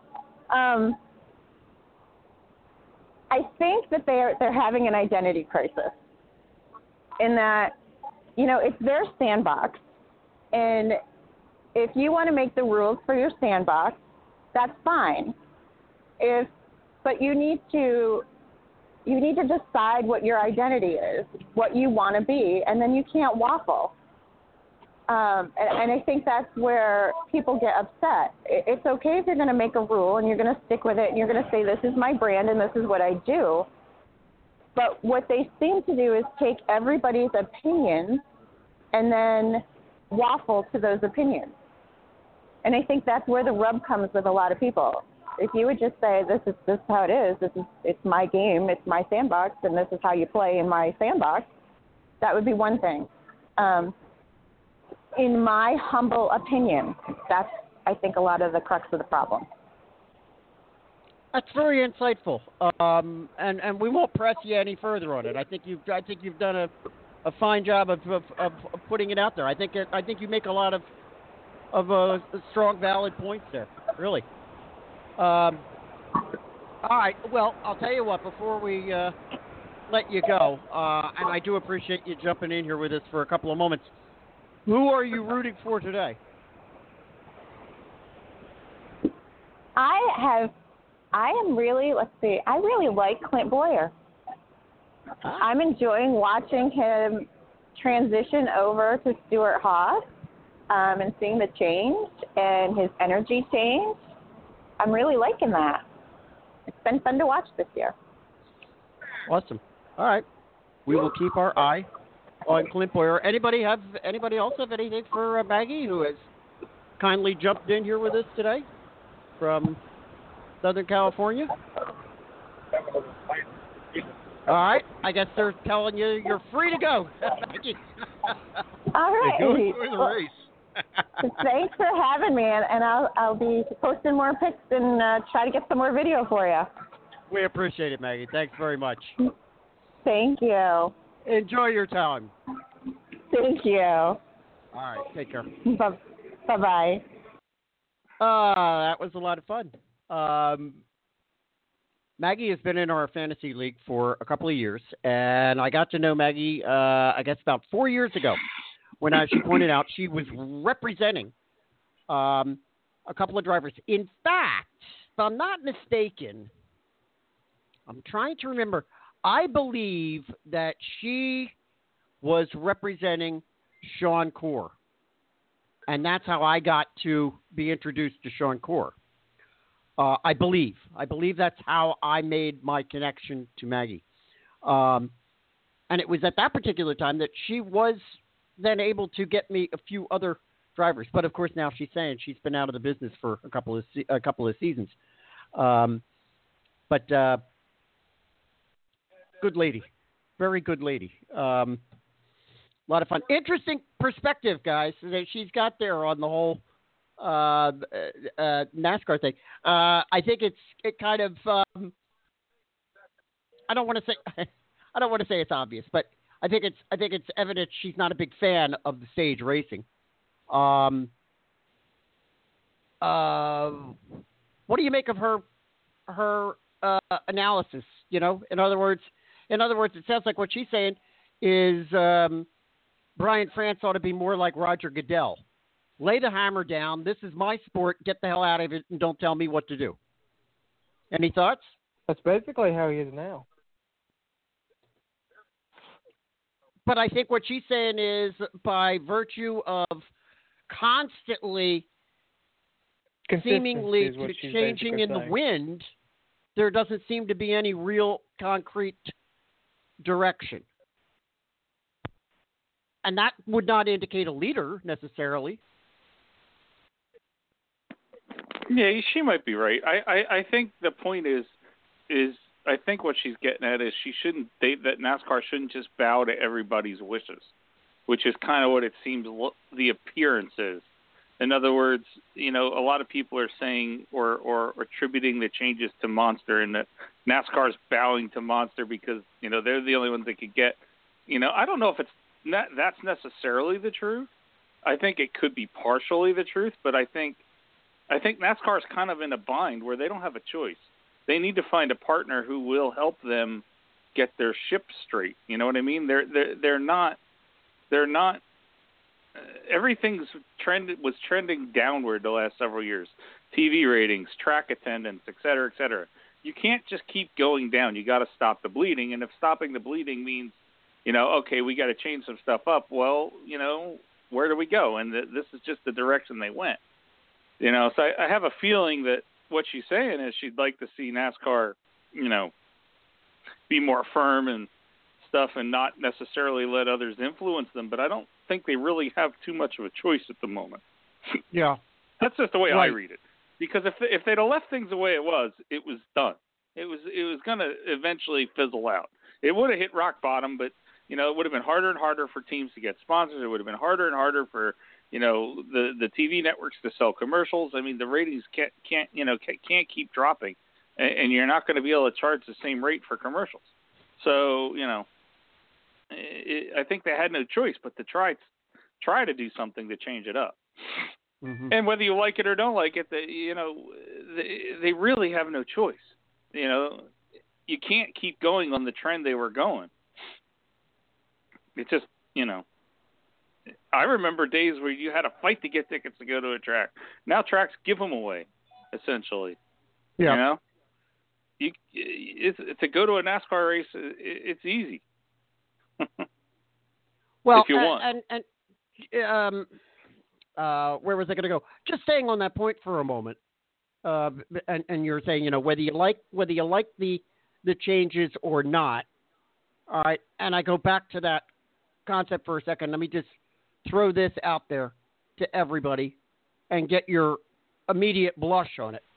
I think that they're having an identity crisis in that, it's their sandbox, and if you want to make the rules for your sandbox, that's fine. But you need to decide what your identity is, what you want to be, and then you can't waffle. And I think that's where people get upset. It's okay if you're going to make a rule and you're going to stick with it and you're going to say, this is my brand and this is what I do. But what they seem to do is take everybody's opinions and then waffle to those opinions. And I think that's where the rub comes with a lot of people. If you would just say, this is how it is, it's my game, it's my sandbox, and this is how you play in my sandbox, that would be one thing. In my humble opinion, that's, I think, a lot of the crux of the problem. That's very insightful, and we won't press you any further on it. I think you've done a fine job of putting it out there. I think you make a lot of strong, valid points there. Really. All right. Well, I'll tell you what. Before we let you go, and I do appreciate you jumping in here with us for a couple of moments. Who are you rooting for today? I really like Clint Bowyer. I'm enjoying watching him transition over to Stuart Haas and seeing the change and his energy change. I'm really liking that. It's been fun to watch this year. Awesome. All right. We will keep our eye on Clint Bowyer. Anybody else have anything for Maggie, who has kindly jumped in here with us today from Southern California? All right. I guess they're telling you you're free to go. Maggie. All right. Go enjoy the race. Thanks for having me, and I'll be posting more pics and try to get some more video for you. We appreciate it, Maggie. Thanks very much. Thank you. Enjoy your time. Thank you. All right. Take care. Bye-bye. That was a lot of fun. Maggie has been in our fantasy league for a couple of years, and I got to know Maggie, I guess, about 4 years ago. When, as she pointed out, she was representing a couple of drivers. In fact, if I'm not mistaken, I'm trying to remember, I believe that she was representing Sean Corr. And that's how I got to be introduced to Sean Corr. I believe that's how I made my connection to Maggie. And it was at that particular time that she was then able to get me a few other drivers. But of course, now she's saying she's been out of the business for a couple of seasons. But good lady, very good lady. A lot of fun, interesting perspective, guys, that she's got there on the whole NASCAR thing. I think it kind of I don't want to say it's obvious, but I think it's evident she's not a big fan of the stage racing. What do you make of her analysis? You know, in other words, it sounds like what she's saying is Brian France ought to be more like Roger Goodell. Lay the hammer down. This is my sport. Get the hell out of it and don't tell me what to do. Any thoughts? That's basically how he is now. But I think what she's saying is by virtue of constantly seemingly changing in the wind, there doesn't seem to be any real concrete direction. And that would not indicate a leader necessarily. Yeah, she might be right. I think the point is I think what she's getting at is that NASCAR shouldn't just bow to everybody's wishes, which is kind of what it seems the appearance is. In other words, a lot of people are saying or attributing the changes to Monster, and that NASCAR's bowing to Monster because, they're the only ones that could get, I don't know if that's necessarily the truth. I think it could be partially the truth, but I think NASCAR's kind of in a bind where they don't have a choice. They need to find a partner who will help them get their ship straight. You know what I mean? They're not. Everything's was trending downward the last several years. TV ratings, track attendance, et cetera, et cetera. You can't just keep going down. You got to stop the bleeding. And if stopping the bleeding means, okay, we got to change some stuff up. Well, where do we go? And this is just the direction they went. So I have a feeling that what she's saying is she'd like to see NASCAR, be more firm and stuff and not necessarily let others influence them. But I don't think they really have too much of a choice at the moment. Yeah. That's just the way right. I read it. Because if they'd have left things the way it was done. It was going to eventually fizzle out. It would have hit rock bottom, but it would have been harder and harder for teams to get sponsors. It would have been harder and harder for the TV networks to sell commercials. I mean, the ratings can't keep dropping, and you're not going to be able to charge the same rate for commercials. So I think they had no choice but to try to do something to change it up. Mm-hmm. And whether you like it or don't like it, they really have no choice. You can't keep going on the trend they were going. It's just, I remember days where you had to fight to get tickets to go to a track. Now tracks give them away, essentially. Yeah. To go to a NASCAR race, it's easy. Well, if you want. And where was I going to go? Just staying on that point for a moment. And you're saying, whether you like the changes or not. All right. And I go back to that concept for a second. Let me just throw this out there to everybody and get your immediate blush on it.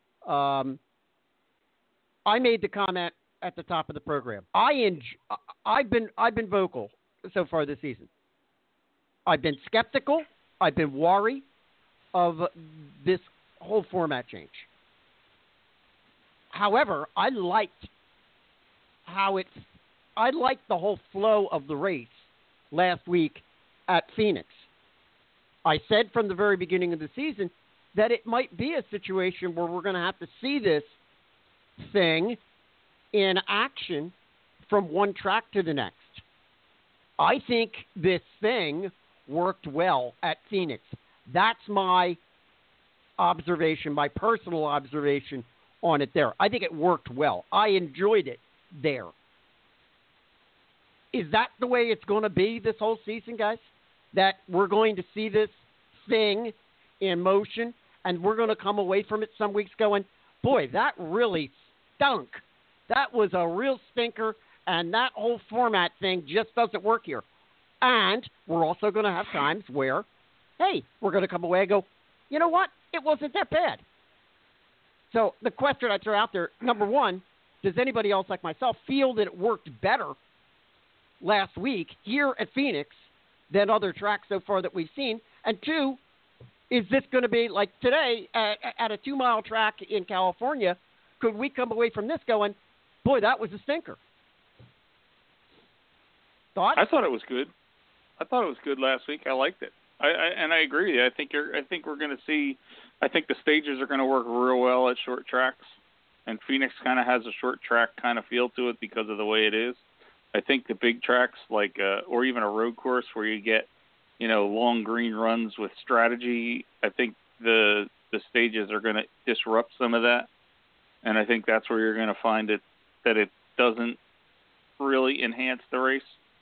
I made the comment at the top of the program. I've been vocal so far this season. I've been skeptical. I've been wary of this whole format change. However, I liked the whole flow of the race last week at Phoenix. I said from the very beginning of the season that it might be a situation where we're going to have to see this thing in action from one track to the next. I think this thing worked well at Phoenix. That's my observation, my personal observation on it there. I think it worked well. I enjoyed it there. Is that the way it's going to be this whole season, guys? That we're going to see this thing in motion and we're going to come away from it some weeks going, boy, that really stunk. That was a real stinker, and that whole format thing just doesn't work here. And we're also going to have times where, hey, we're going to come away and go, you know what? It wasn't that bad. So the question I throw out there, number one, does anybody else like myself feel that it worked better last week here at Phoenix than other tracks so far that we've seen? And two, is this going to be like today at a 2-mile track in California? Could we come away from this going, boy, that was a stinker? Thoughts? I thought it was good. I thought it was good last week. I liked it. I agree with you. I think we're going to see. I think the stages are going to work real well at short tracks, and Phoenix kind of has a short track kind of feel to it because of the way it is. I think the big tracks like or even a road course where you get long green runs with strategy. I think the stages are going to disrupt some of that, and I think that's where you're going to find it that it doesn't really enhance the race.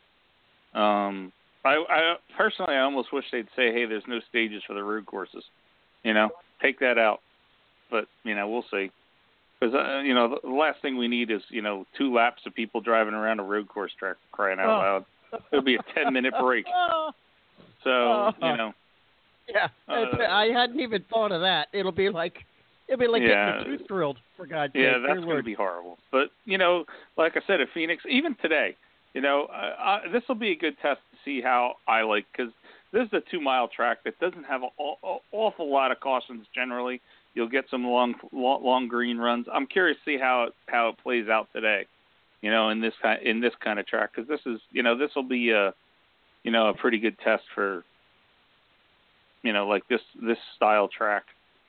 I personally, I almost wish they'd say, hey, there's no stages for the road courses. Take that out. But, we'll see. Because, the last thing we need is, 2 laps of people driving around a road course track crying out loud. It'll be a 10-minute break. So, Yeah, I hadn't even thought of that. It'll be like getting a tooth drilled, for God's sake. Yeah, that's going to be horrible. But, like I said, at Phoenix, even today, this will be a good test to see how I like, because this is a 2-mile track that doesn't have an awful lot of cautions generally. You'll get some long green runs. I'm curious to see how it plays out today, in this kind of track, because this is, this will be a pretty good test for, like this style track.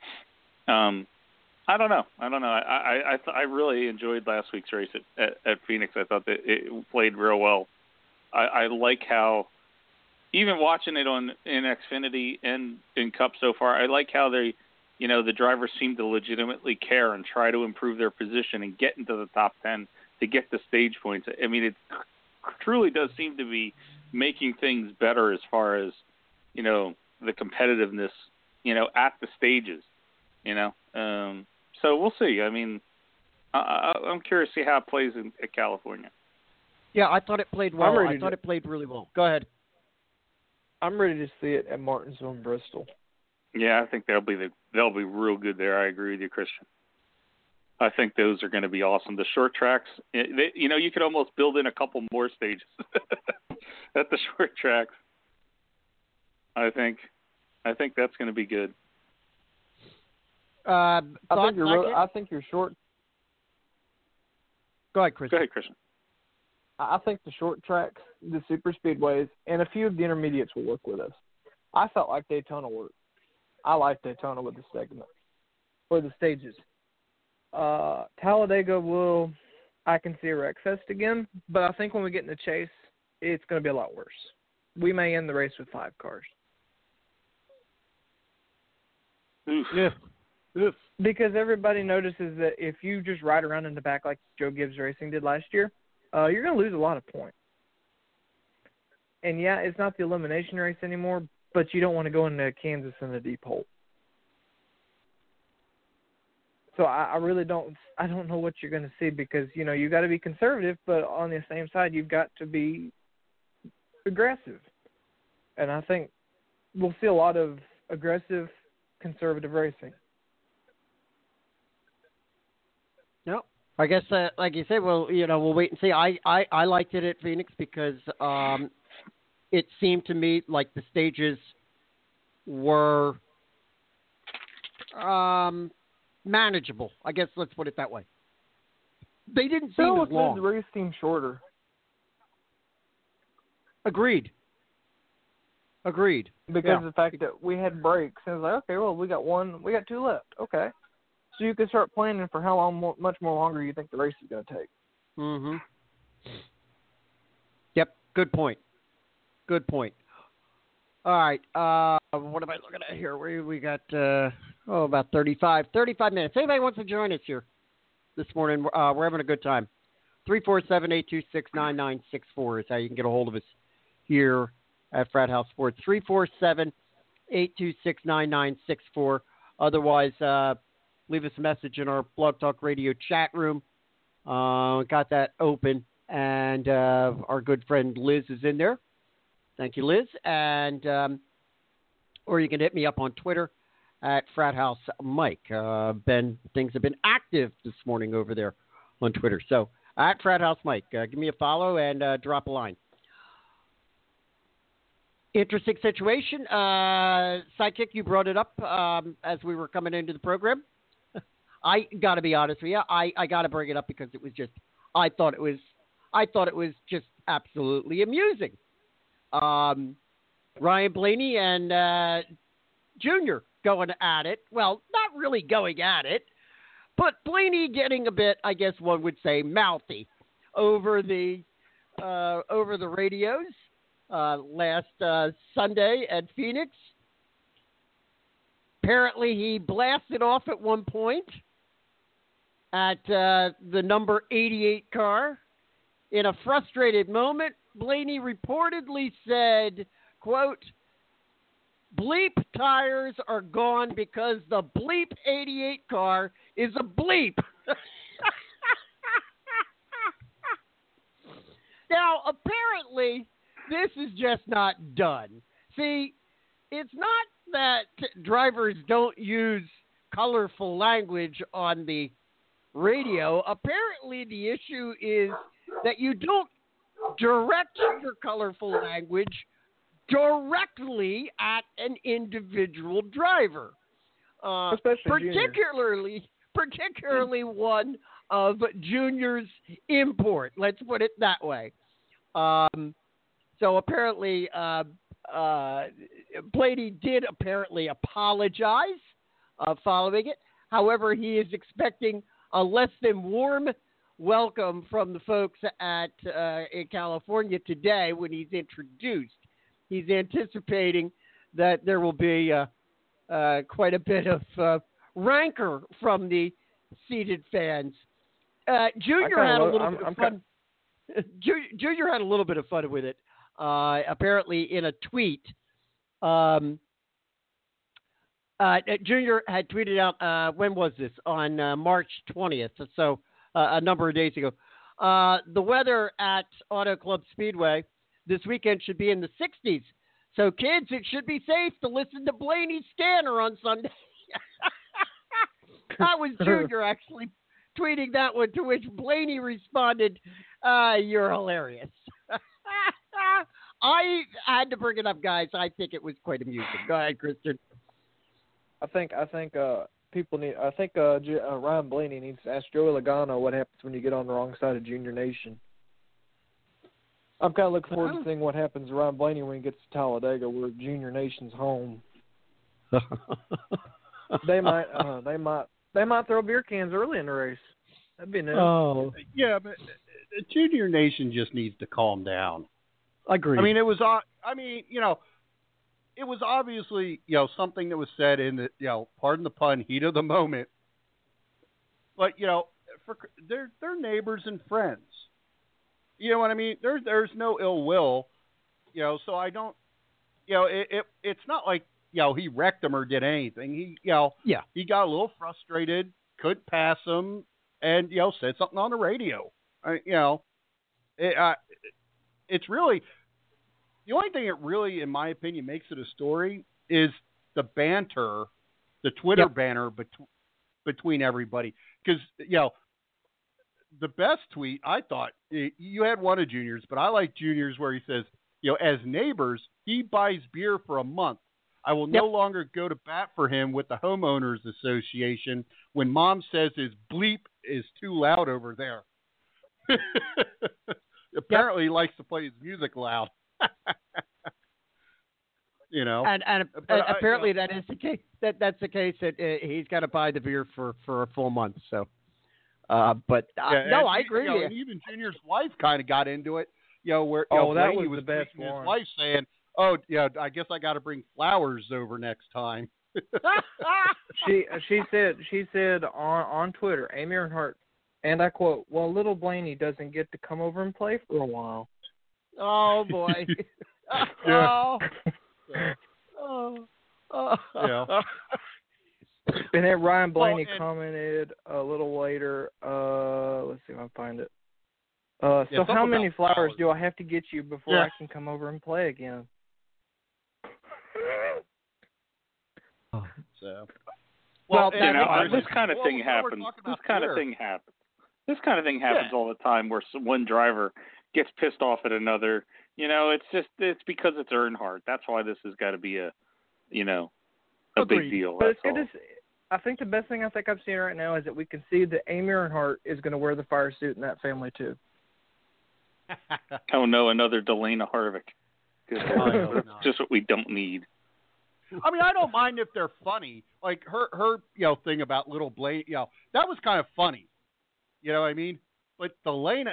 I don't know. I really enjoyed last week's race at Phoenix. I thought that it played real well. I like how, even watching it in Xfinity and in Cup so far, I like how they, the drivers seem to legitimately care and try to improve their position and get into the top 10 to get the stage points. I mean, it truly does seem to be making things better as far as, the competitiveness, at the stages, So we'll see. I mean, I'm curious to see how it plays at California. Yeah, I thought it played well. I thought it played really well. Go ahead. I'm ready to see it at Martinsville and Bristol. Yeah, I think they'll be real good there. I agree with you, Christian. I think those are going to be awesome. The short tracks, you could almost build in a couple more stages at the short tracks. I think that's going to be good. I think your short. Go ahead, Christian. I think the short tracks, the super speedways, and a few of the intermediates will work with us. I felt like Daytona worked. I like Daytona with the segment or the stages. Talladega I can see a wreck fest again, but I think when we get in the chase, it's going to be a lot worse. We may end the race with 5 cars. Oof. Yeah. Oof. Because everybody notices that if you just ride around in the back like Joe Gibbs Racing did last year, you're going to lose a lot of points. And, yeah, it's not the elimination race anymore, but you don't want to go into Kansas in a deep hole. So I really don't know what you're going to see because, you got to be conservative, but on the same side, you've got to be aggressive. And I think we'll see a lot of aggressive, conservative racing. No, I guess, like you said, we'll wait and see. I liked it at Phoenix because it seemed to me like the stages were manageable. I guess let's put it that way. They didn't seem as long. The race seemed shorter. Agreed. Because of the fact that we had breaks, and it was like, okay, well, we got 2 left. Okay. So you can start planning for how long, much more longer you think the race is going to take. Mm-hmm. Yep. Good point. All right. What am I looking at here? We got about 35 minutes. Anybody wants to join us here this morning? We're having a good time. 347-826-9964 is how you can get a hold of us here at Frat House Sports. 347-826-9964. Otherwise, leave us a message in our Blog Talk Radio chat room. Got that open, and our good friend Liz is in there. Thank you, Liz. And or you can hit me up on Twitter at Frat House Mike. Ben, things have been active this morning over there on Twitter. So at Frat House Mike, give me a follow and drop a line. Interesting situation. Sidekick, you brought it up as we were coming into the program. I got to be honest with you. I got to bring it up because it was just. I thought it was just absolutely amusing. Ryan Blaney and Junior going at it. Well, not really going at it, but Blaney getting a bit, I guess one would say, mouthy over the radios last Sunday at Phoenix. Apparently, he blasted off at one point at the number 88 car. In a frustrated moment, Blaney reportedly said, quote, "Bleep tires are gone because the bleep 88 car is a bleep." Now, apparently, this is just not done. See, it's not that drivers don't use colorful language on the radio. Apparently, the issue is that you don't direct your colorful language directly at an individual driver, particularly one of Junior's import. Let's put it that way. So apparently, Blaney did apparently apologize following it. However, he is expecting a less than warm welcome from the folks in California today when he's introduced. He's anticipating that there will be quite a bit of rancor from the seated fans. Junior had a little bit of fun. Junior had a little bit of fun with it. Apparently, in a tweet, Junior had tweeted out, when was this? On March 20th, so a number of days ago. The weather at Auto Club Speedway this weekend should be in the 60s. So, kids, it should be safe to listen to Blaney Scanner on Sunday. That was Junior actually tweeting that one, to which Blaney responded, "You're hilarious." I had to bring it up, guys. I think it was quite amusing. Go ahead, Christian. I think people need. I think Ryan Blaney needs to ask Joey Logano what happens when you get on the wrong side of Junior Nation. I'm kind of looking forward to seeing what happens to Ryan Blaney when he gets to Talladega, where Junior Nation's home. They might throw beer cans early in the race. That'd be nice. Oh, yeah, but Junior Nation just needs to calm down. Agreed. I mean, it was obviously, something that was said in the, pardon the pun, heat of the moment. But, they're neighbors and friends. You know what I mean? There's no ill will, so I don't, it's not like, he wrecked him or did anything. He got a little frustrated, couldn't pass him, and, said something on the radio. It's really, the only thing that really, in my opinion, makes it a story is the banter, the Twitter banter between everybody. Because, the best tweet, I thought, you had one of Junior's, but I like Junior's where he says, as neighbors, he buys beer for a month. I will no longer go to bat for him with the homeowners association when mom says his bleep is too loud over there. Apparently he likes to play his music loud. And apparently that is the case. That's the case that he's got to buy the beer for a full month. So, I agree. And even Junior's wife kind of got into it. That was the best one. His wife saying, "Oh, yeah, I guess I got to bring flowers over next time." She said on Twitter, Amy Earnhardt, and I quote, "Well, little Blaney doesn't get to come over and play for a while." Oh boy. Yeah. Yeah. And then Ryan Blaney commented a little later. Let's see if I can find it. So how many flowers do I have to get you before I can come over and play again? So, this kind of thing happens. This kind of thing happens all the time, where one driver gets pissed off at another. It's because it's Earnhardt. That's why this has got to be a big deal. But I think the best thing I've seen right now is that we can see that Amy Earnhardt is going to wear the fire suit in that family too. Oh no, another Delana Harvick. Good Lord. That's just what we don't need. I mean, I don't mind if they're funny. Like her thing about little Blaine, that was kind of funny. You know what I mean? But Delana,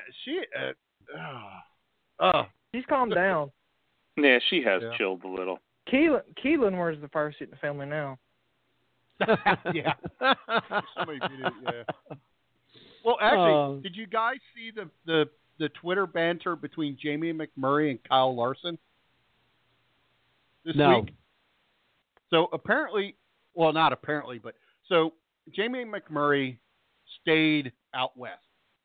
she's calmed down. Yeah, she has chilled a little. Keelan wears the fire suit in the family now. Yeah. Somebody did it, yeah. Well, actually, did you guys see the Twitter banter between Jamie McMurray and Kyle Larson this week? So apparently, well, not apparently, but so Jamie McMurray stayed out west,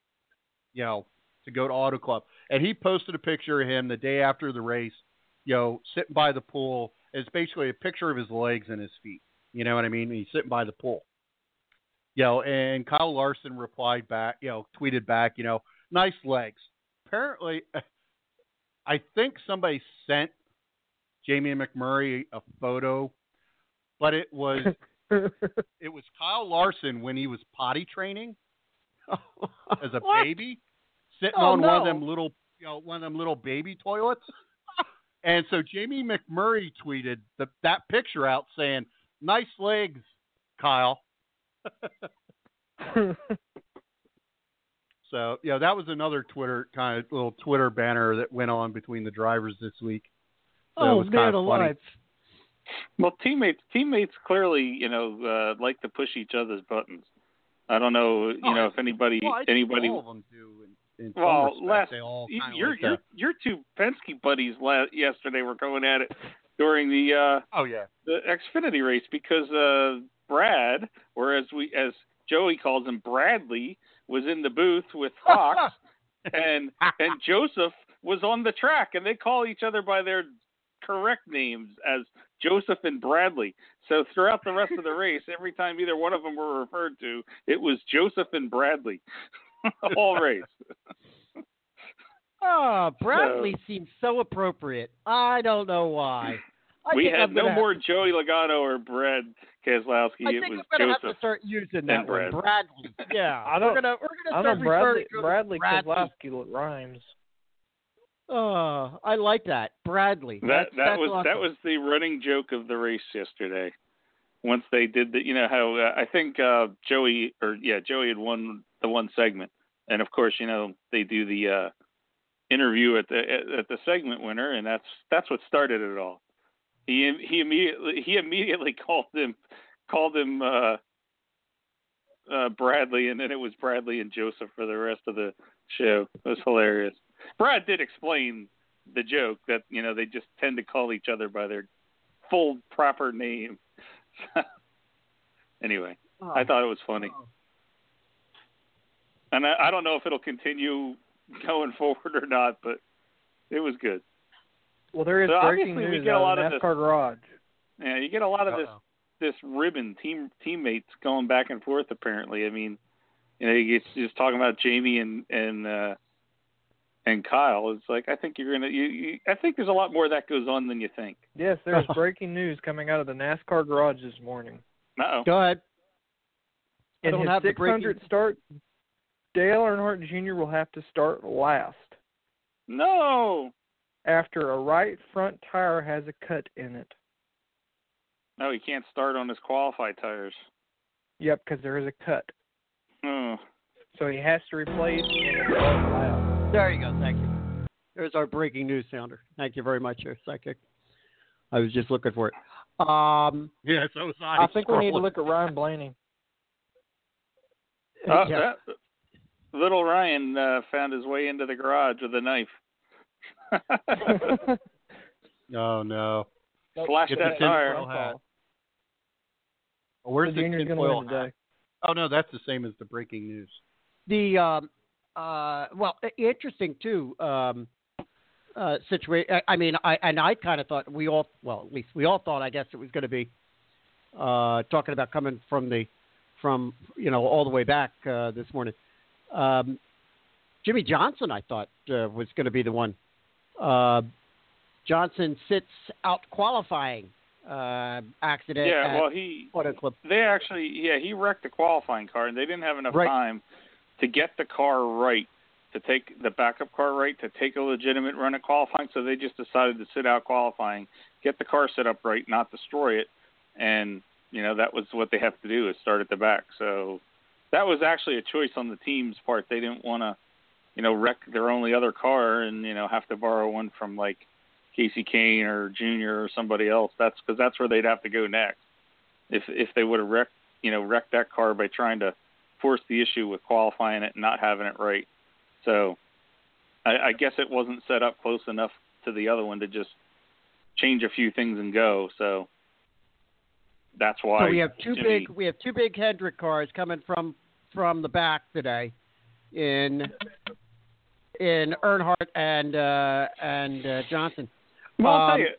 to go to Auto Club. And he posted a picture of him the day after the race, sitting by the pool. It's basically a picture of his legs and his feet. You know what I mean? He's sitting by the pool. And Kyle Larson replied back, tweeted back, nice legs. Apparently, I think somebody sent Jamie McMurray a photo, but it was Kyle Larson when he was potty training as a baby, sitting on one of them little baby toilets. And so Jamie McMurray tweeted that picture out saying, "Nice legs, Kyle." So, that was another little Twitter banner that went on between the drivers this week. So man alive. Well, teammates clearly, like to push each other's buttons. I don't know, if anybody. All of them do. In some respect, they all your two Penske buddies yesterday were going at it during the the Xfinity race because Brad, or as Joey calls him, Bradley, was in the booth with Fox, and Joseph was on the track, and they call each other by their correct names as Joseph and Bradley. So throughout the rest of the race, every time either one of them were referred to, it was Joseph and Bradley all race. Bradley seems so appropriate. I don't know why. We had no more Joey Logano or Brad Keselowski. I think it was I'm going to Joseph have to start using that one, Bradley. Yeah, we're gonna start Bradley Keselowski rhymes. I like that, Bradley. That was the running joke of the race yesterday. Once they did how I think Joey had won the one segment, and of course they do the interview at the segment winner, and that's what started it all. He immediately called him Bradley, and then it was Bradley and Joseph for the rest of the show. It was hilarious. Brad did explain the joke that they just tend to call each other by their full proper name. Anyway, I thought it was funny, and I don't know if it'll continue going forward or not, but it was good. Well, there is breaking news out of NASCAR Garage. Yeah, you get a lot of this ribbon teammates going back and forth. Apparently, I mean, you get just talking about Jamie and Kyle. It's like I think I think there's a lot more that goes on than you think. Yes, there's breaking news coming out of the NASCAR Garage this morning. Uh-oh. Go ahead. In his 600 start, Dale Earnhardt Jr. will have to start last. No. After a right front tire has a cut in it. No, he can't start on his qualified tires. Yep, because there is a cut. Oh. So he has to replace and start last. There you go. Thank you. There's our breaking news sounder. Thank you very much, Psychic. I was just looking for it. So was I. I think we need to look at Ryan Blaney. Little Ryan found his way into the garage with a knife. Oh no! Slash that tire. Where's the Junior's going to win today? Oh no, that's the same as the breaking news. Interesting too. Situation. I mean, I kind of thought at least we all thought, I guess, it was going to be talking about coming from all the way back this morning. Jimmy Johnson, I thought, was going to be the one. Johnson sits out qualifying accident. Yeah, he wrecked the qualifying car, and they didn't have enough time to get the car right, to take the backup car right, to take a legitimate run at qualifying. So they just decided to sit out qualifying, get the car set up right, not destroy it, and that was what they have to do, is start at the back. So that was actually a choice on the team's part. They didn't want to wreck their only other car and, have to borrow one from like Casey Kane or Junior or somebody else. That's where they'd have to go next. If they would have wrecked that car by trying to force the issue with qualifying it and not having it right. So I guess it wasn't set up close enough to the other one to just change a few things and go. So that's why. So we have two big Hendrick cars coming from the back today in Earnhardt and Johnson. Well, I'll tell you,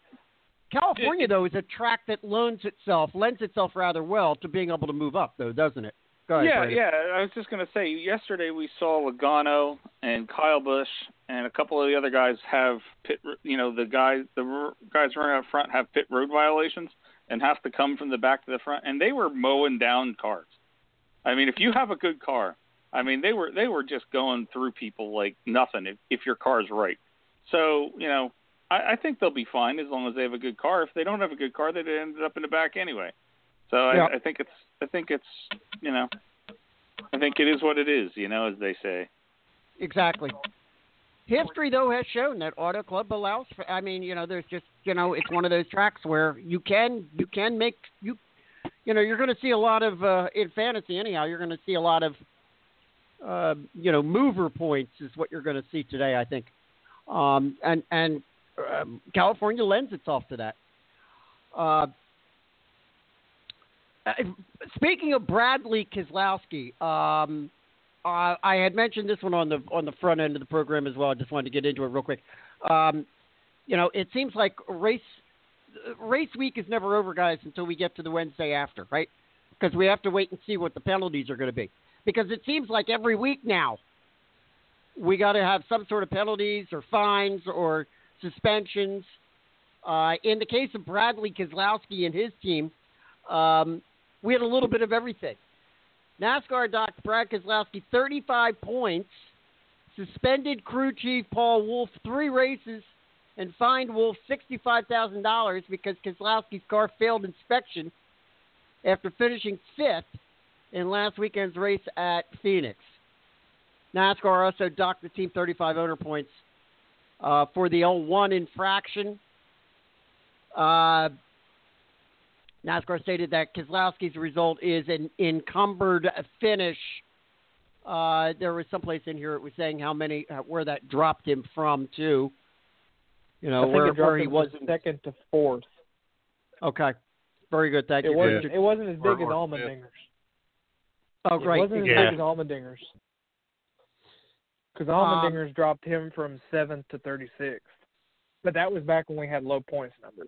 California though is a track that lends itself rather well to being able to move up, though, doesn't it? Go ahead, Brandon. Yeah. I was just going to say, yesterday we saw Logano and Kyle Busch and a couple of the other guys have the guys running out front have pit road violations and have to come from the back to the front, and they were mowing down cars. I mean, if you have a good car, I mean, they were just going through people like nothing if your car's right. So, I think they'll be fine as long as they have a good car. If they don't have a good car, they'd ended up in the back anyway. So I think it is what it is, as they say. Exactly. History, though, has shown that Auto Club allows for, there's just, it's one of those tracks where you can make, you're going to see a lot of, in fantasy anyhow, you're going to see a lot of, mover points is what you're going to see today, I think. And California lends itself to that. Speaking of Bradley Keselowski, I had mentioned this one on the front end of the program as well. I just wanted to get into it real quick. It seems like race week is never over, guys, until we get to the Wednesday after, right? Because we have to wait and see what the penalties are going to be. Because it seems like every week now we got to have some sort of penalties or fines or suspensions. In the case of Bradley Keselowski and his team, we had a little bit of everything. NASCAR docked Brad Keselowski 35 points, suspended crew chief Paul Wolfe 3 races, and fined Wolfe $65,000 because Keselowski's car failed inspection after finishing 5th in last weekend's race at Phoenix. NASCAR also docked the team 35 owner points for the L1 infraction. NASCAR stated that Keselowski's result is an encumbered finish. There was someplace in here it was saying where that dropped him from too. Where he was second to 4th. Okay, very good. Thank you. It wasn't as big as Allmendinger's. Oh, great. It wasn't as big as Allmendinger's. Because Allmendinger's dropped him from 7th to 36th. But that was back when we had low points numbers.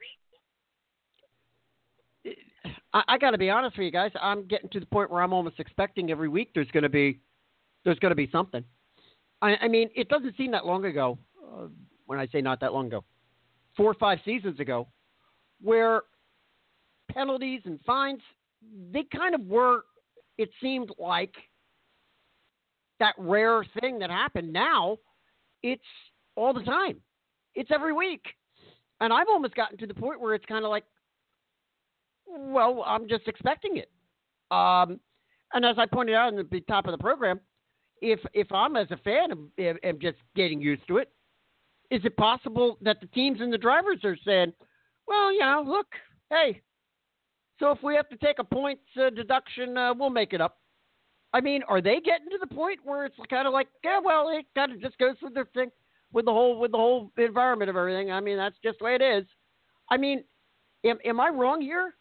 I got to be honest with you guys. I'm getting to the point where I'm almost expecting every week there's going to be something. I mean, it doesn't seem that long ago. When I say not that long ago, 4 or 5 seasons ago, where penalties and fines, they kind of were. It seemed like that rare thing that happened. Now, it's all the time. It's every week, and I've almost gotten to the point where it's kind of like, well, I'm just expecting it. And as I pointed out in the top of the program, if I'm as a fan am just getting used to it, is it possible that the teams and the drivers are saying, well, look, hey, so if we have to take a points deduction, we'll make it up. I mean, are they getting to the point where it's kind of like, yeah, well, it kind of just goes with the thing, with the whole environment of everything. I mean, that's just the way it is. I mean, am I wrong here?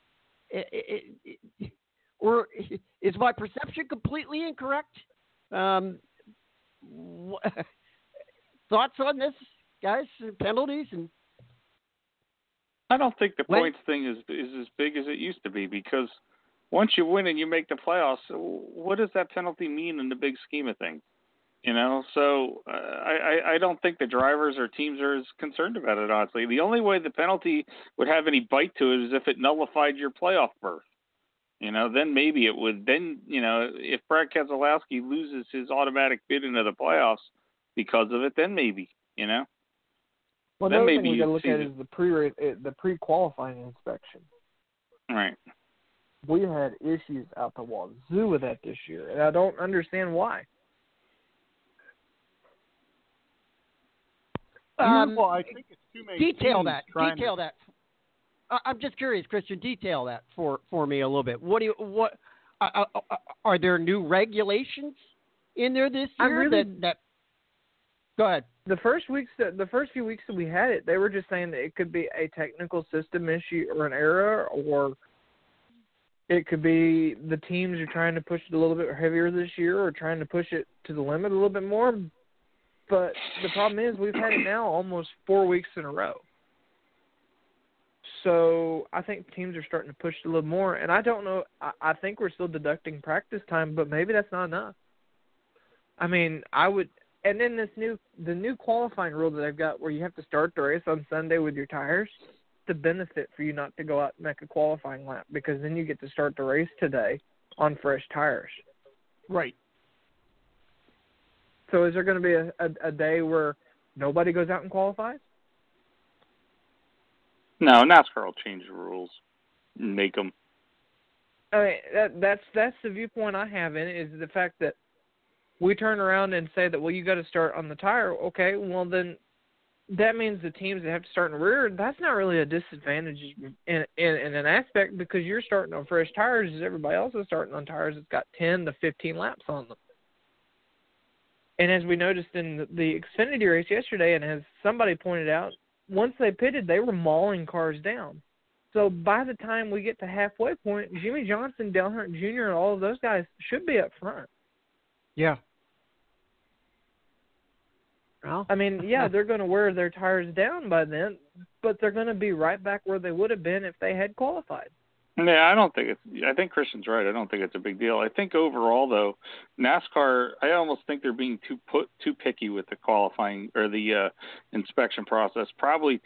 Or is my perception completely incorrect? Thoughts on this, guys? Penalties and I don't think the points thing is as big as it used to be, because once you win and you make the playoffs, what does that penalty mean in the big scheme of things? So I don't think the drivers or teams are as concerned about it, honestly. The only way the penalty would have any bite to it is if it nullified your playoff berth. Then maybe it would. Then, if Brad Keselowski loses his automatic bid into the playoffs because of it, then maybe, Well, then the other maybe thing we got to look at is the pre-qualifying inspection. Right. We had issues out the wazoo with that this year, and I don't understand why. Well, I think it's too many. Detail that. I'm just curious, Christian. Detail that for me a little bit. What are there new regulations in there this year? That go ahead. The first few weeks that we had it, they were just saying that it could be a technical system issue or an error, or it could be the teams are trying to push it a little bit heavier this year or trying to push it to the limit a little bit more. But the problem is we've had it now almost 4 weeks in a row. So I think teams are starting to push it a little more. And I don't know. I think we're still deducting practice time, but maybe that's not enough. I mean, I would. And then the new qualifying rule that they've got, where you have to start the race on Sunday with your tires, the benefit for you not to go out and make a qualifying lap, because then you get to start the race today on fresh tires. Right. So is there going to be a day where nobody goes out and qualifies? No, NASCAR will change the rules, make them. I mean, that's the viewpoint I have in it, is the fact that we turn around and say that, well, you got to start on the tire. Okay, well then that means the teams that have to start in the rear, that's not really a disadvantage in an aspect, because you're starting on fresh tires as everybody else is starting on tires that's got 10 to 15 laps on them. And as we noticed in the Xfinity race yesterday, and as somebody pointed out, once they pitted, they were mauling cars down. So by the time we get to halfway point, Jimmy Johnson, Dale Earnhardt Jr., and all of those guys should be up front. Yeah. Well, I mean, yeah, they're going to wear their tires down by then, but they're going to be right back where they would have been if they had qualified. Yeah, I think Christian's right. I don't think it's a big deal. I think overall, though, NASCAR, I almost think they're being too picky with the qualifying or the inspection process, probably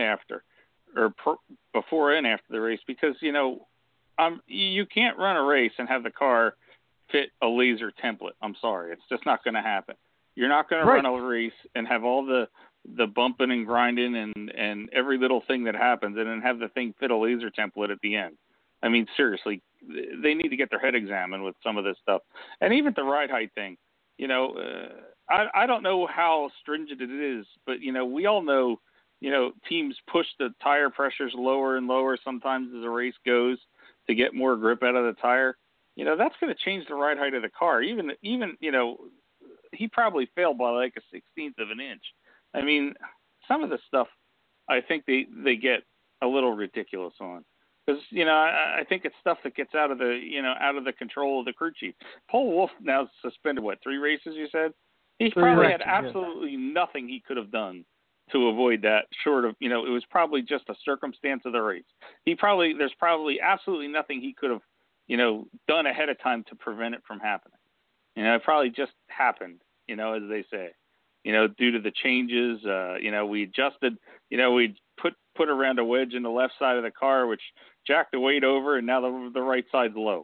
before and after the race, because, you can't run a race and have the car fit a laser template. I'm sorry. It's just not going to happen. You're not going to run a race and have all the bumping and grinding and every little thing that happens and then have the thing fit a laser template at the end. I mean, seriously, they need to get their head examined with some of this stuff. And even the ride height thing, I don't know how stringent it is, but, we all know, teams push the tire pressures lower and lower sometimes as the race goes to get more grip out of the tire. That's going to change the ride height of the car. Even he probably failed by like a 16th of an inch. I mean, some of the stuff I think they get a little ridiculous on. Because, I think it's stuff that gets out of the control of the crew chief. Paul Wolf now suspended, 3 races, you said? He probably had absolutely nothing he could have done to avoid that, short of, it was probably just a circumstance of the race. There's probably absolutely nothing he could have, done ahead of time to prevent it from happening. It probably just happened, as they say, due to the changes. We adjusted, we put around a wedge in the left side of the car, which jacked the weight over, and now the right side's low.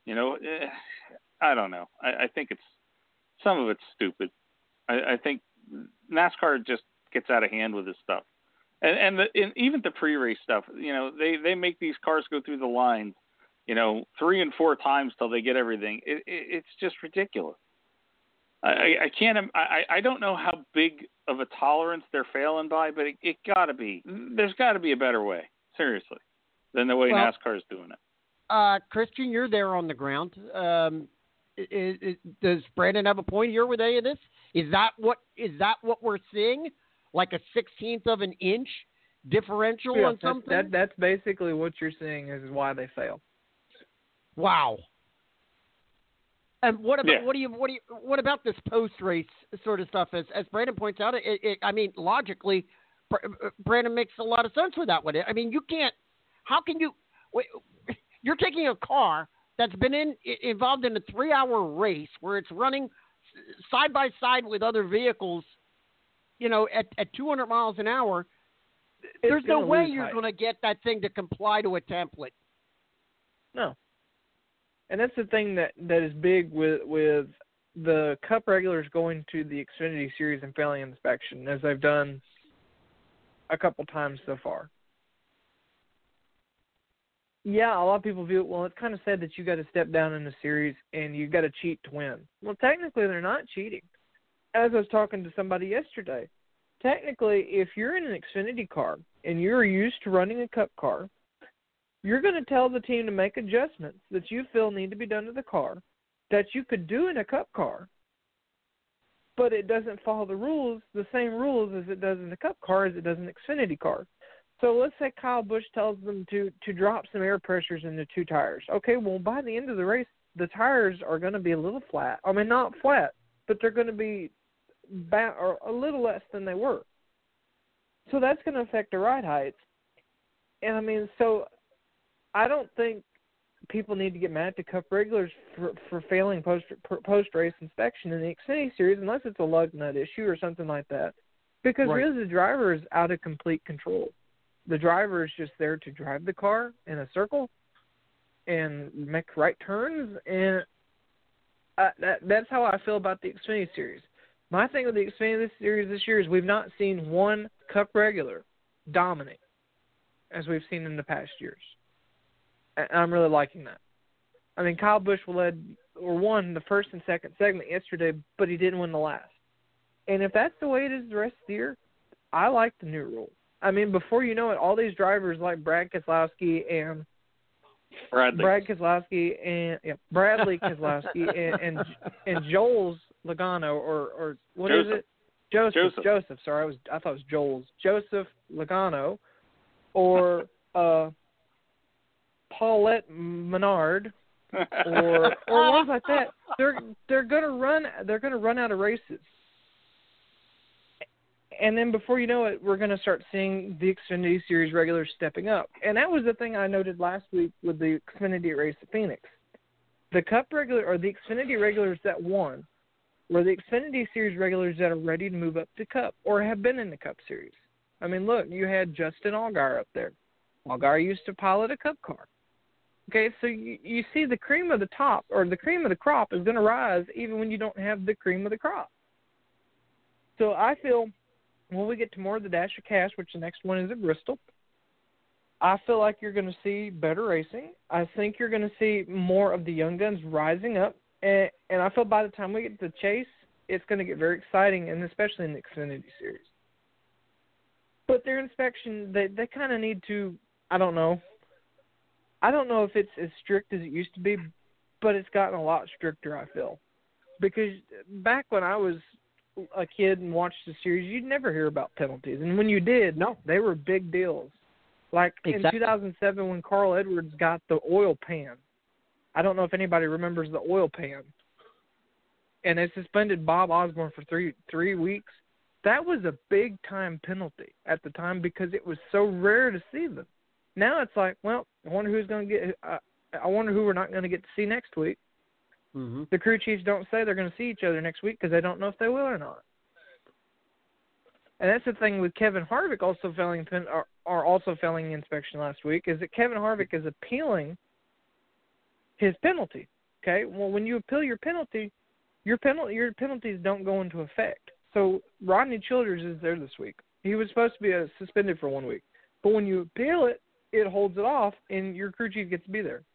I don't know. I think some of it's stupid. I think NASCAR just gets out of hand with this stuff. And even the pre-race stuff, they make these cars go through the lines, 3 and 4 times till they get everything. It's just ridiculous. I can't. I don't know how big of a tolerance they're failing by, but it got to be. There's got to be a better way, seriously, than the way NASCAR's doing it. Christian, you're there on the ground. Does Brandon have a point here with any of this? Is that what we're seeing? Like a 16th of an inch differential on something? That's basically what you're seeing is why they fail. Wow. And what about this post-race sort of stuff? As Brandon points out, I mean, logically, Brandon makes a lot of sense with that one. I mean, you can't. How can you? You're taking a car that's been involved in a 3-hour race where it's running side by side with other vehicles, at 200 miles an hour. There's no way you're going to get that thing to comply to a template. No. And that's the thing that is big with the Cup regulars going to the Xfinity Series and failing inspection, as they've done a couple times so far. Yeah, a lot of people view it, well, it's kind of sad that you got to step down in the series and you got to cheat to win. Well, technically, they're not cheating. As I was talking to somebody yesterday, technically, if you're in an Xfinity car and you're used to running a Cup car, you're going to tell the team to make adjustments that you feel need to be done to the car that you could do in a Cup car, but it doesn't follow the same rules as it does in a Cup car as it does in an Xfinity car. So let's say Kyle Busch tells them to drop some air pressures in the 2 tires. Okay, well, by the end of the race, the tires are going to be a little flat. I mean, not flat, but they're going to be or a little less than they were. So that's going to affect the ride heights. And I mean, so I don't think people need to get mad at the Cup regulars for failing post-race inspection in the Xfinity Series unless it's a lug nut issue or something like that. Because really the driver is out of complete control. The driver is just there to drive the car in a circle and make right turns. And that's how I feel about the Xfinity Series. My thing with the Xfinity Series this year is we've not seen one Cup regular dominate as we've seen in the past years. And I'm really liking that. I mean, Kyle Busch won the first and second segment yesterday, but he didn't win the last. And if that's the way it is the rest of the year, I like the new rule. I mean, before you know it, all these drivers like Brad Keselowski and Bradley Keselowski and Joel Logano or what Joseph. Is it? Joseph. Sorry, I thought it was Joel's. Joseph Logano or Paulette Menard or ones like that. They're gonna run out of races. And then before you know it, we're going to start seeing the Xfinity Series regulars stepping up. And that was the thing I noted last week with the Xfinity race at Phoenix. The Cup regular or the Xfinity regulars that won were the Xfinity Series regulars that are ready to move up to Cup or have been in the Cup Series. I mean, look, you had Justin Allgaier up there. Allgaier used to pilot a Cup car. Okay, so you see the cream of the top or the cream of the crop is going to rise even when you don't have the cream of the crop. So I feel when we get to more of the Dash or Cash, which the next one is at Bristol, I feel like you're going to see better racing. I think you're going to see more of the young guns rising up. And I feel by the time we get to the Chase, it's going to get very exciting, and especially in the Xfinity Series. But their inspection, they kind of need to, I don't know if it's as strict as it used to be, but it's gotten a lot stricter, I feel. Because back when I was a kid and watched the series, you'd never hear about penalties. And when you did, they were big deals. Like in 2007 when Carl Edwards got the oil pan. I don't know if anybody remembers the oil pan. And they suspended Bob Osborne for three weeks. That was a big-time penalty at the time because it was so rare to see them. Now it's like, well, I wonder who we're not going to get to see next week. Mm-hmm. The crew chiefs don't say they're going to see each other next week because they don't know if they will or not. And that's the thing with Kevin Harvick also failing inspection last week is that Kevin Harvick is appealing his penalty. Okay, well, when you appeal your penalty, your penalties don't go into effect. So Rodney Childers is there this week. He was supposed to be suspended for 1 week, but when you appeal it, it holds it off, and your crew chief gets to be there.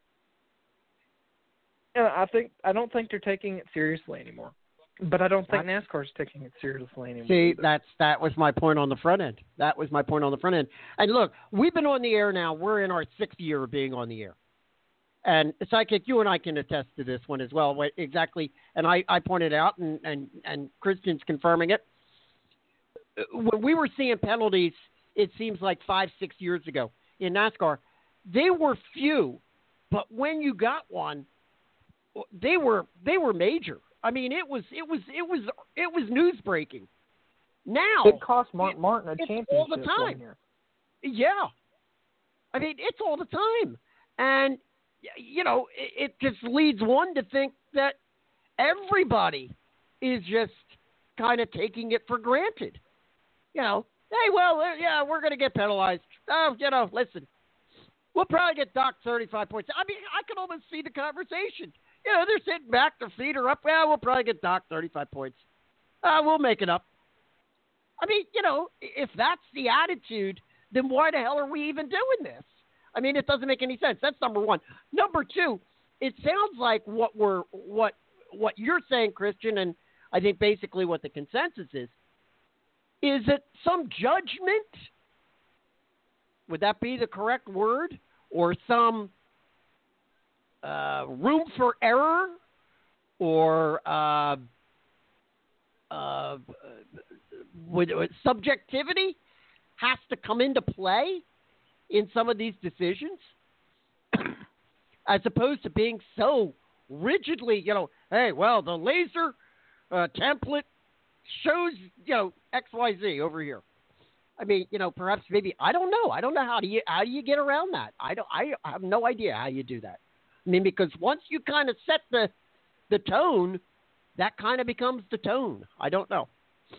And I don't think they're taking it seriously anymore. But I don't think NASCAR's taking it seriously anymore. See, that was my point on the front end. And look, we've been on the air now. We're in our 6th year of being on the air. And Sidekick, you and I can attest to this one as well. Exactly. And I pointed out, and Christian's confirming it. When we were seeing penalties, it seems like 5-6 years ago in NASCAR, they were few. But when you got one, they were major. I mean, it was news breaking. Now it cost Mark Martin a championship all the time. Yeah, I mean it's all the time, and it just leads one to think that everybody is just kind of taking it for granted. Hey, well, yeah, we're going to get penalized. Oh, listen, we'll probably get docked 35 points. I mean, I can almost see the conversation. They're sitting back, their feet are up. Well, we'll probably get docked 35 points. We'll make it up. I mean, if that's the attitude, then why the hell are we even doing this? I mean, it doesn't make any sense. That's number one. Number two, it sounds like what you're saying, Christian, and I think basically what the consensus is it some judgment? Would that be the correct word? Or some room for error, or with subjectivity has to come into play in some of these decisions, as opposed to being so rigidly, hey, well, the laser template shows, XYZ over here. I mean, perhaps maybe I don't know. I don't know how do you get around that. I have no idea how you do that. I mean, because once you kind of set the tone, that kind of becomes the tone. I don't know.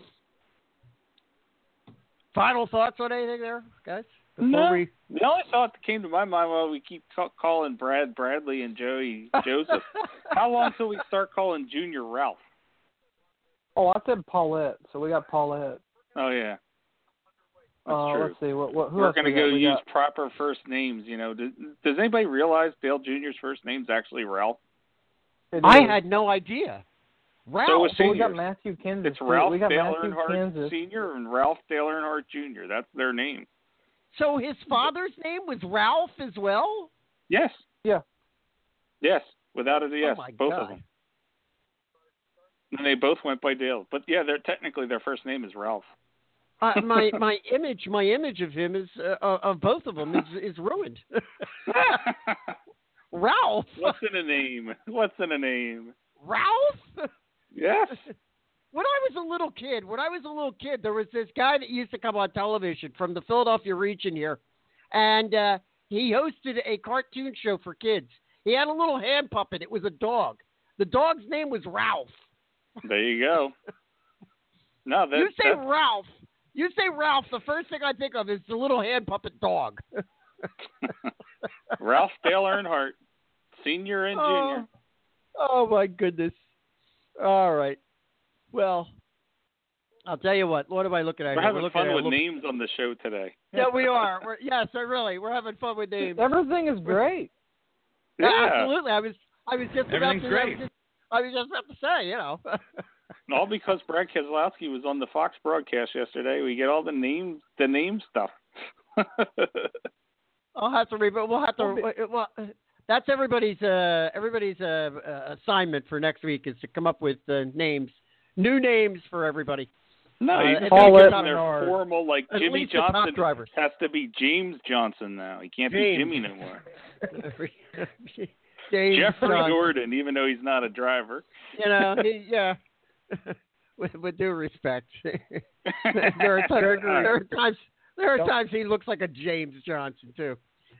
Final thoughts on anything there, guys? No. The only thought that came to my mind while we keep calling Brad Bradley and Joey Joseph, how long till we start calling Junior Ralph? Oh, I said Paulette, so we got Paulette. Oh, yeah. That's true. Let's see. Who We're else going to go use proper first names. Does anybody realize Dale Jr.'s first name's actually Ralph? I had no idea. Ralph. So we got Matthew Kansas. It's Ralph we got Dale Matthew Earnhardt Kansas. Sr. and Ralph Dale Earnhardt Jr. That's their name. So his father's name was Ralph as well? Yes. Yeah. Yes, without a yes, both God. of them. And they both went by Dale. But yeah, technically their first name is Ralph. My image of him is of both of them is ruined. Ralph. What's in a name? Ralph? Yes. When I was a little kid, there was this guy that used to come on television from the Philadelphia region here, and he hosted a cartoon show for kids. He had a little hand puppet. It was a dog. The dog's name was Ralph. There you go. No, you say Ralph. You say Ralph. The first thing I think of is the little hand puppet dog. Ralph Dale Earnhardt, Senior and Junior. Oh my goodness. All right. Well, I'll tell you what. What am I looking at? We're having fun with names on the show today. Yeah, we are. We're having fun with names. Everything is great. Yeah, absolutely. I was just Everything's great. I was just about to say, All because Brad Keselowski was on the Fox broadcast yesterday. We get all the name stuff. I'll have to read, but we'll have to. Well, that's everybody's assignment for next week is to come up with names. New names for everybody. No, you can their formal, like Jimmy Johnson has to be James Johnson now. He can't be Jimmy no more. Jeffrey Gordon, even though he's not a driver. Yeah. with due respect. there are times he looks like a James Johnson too.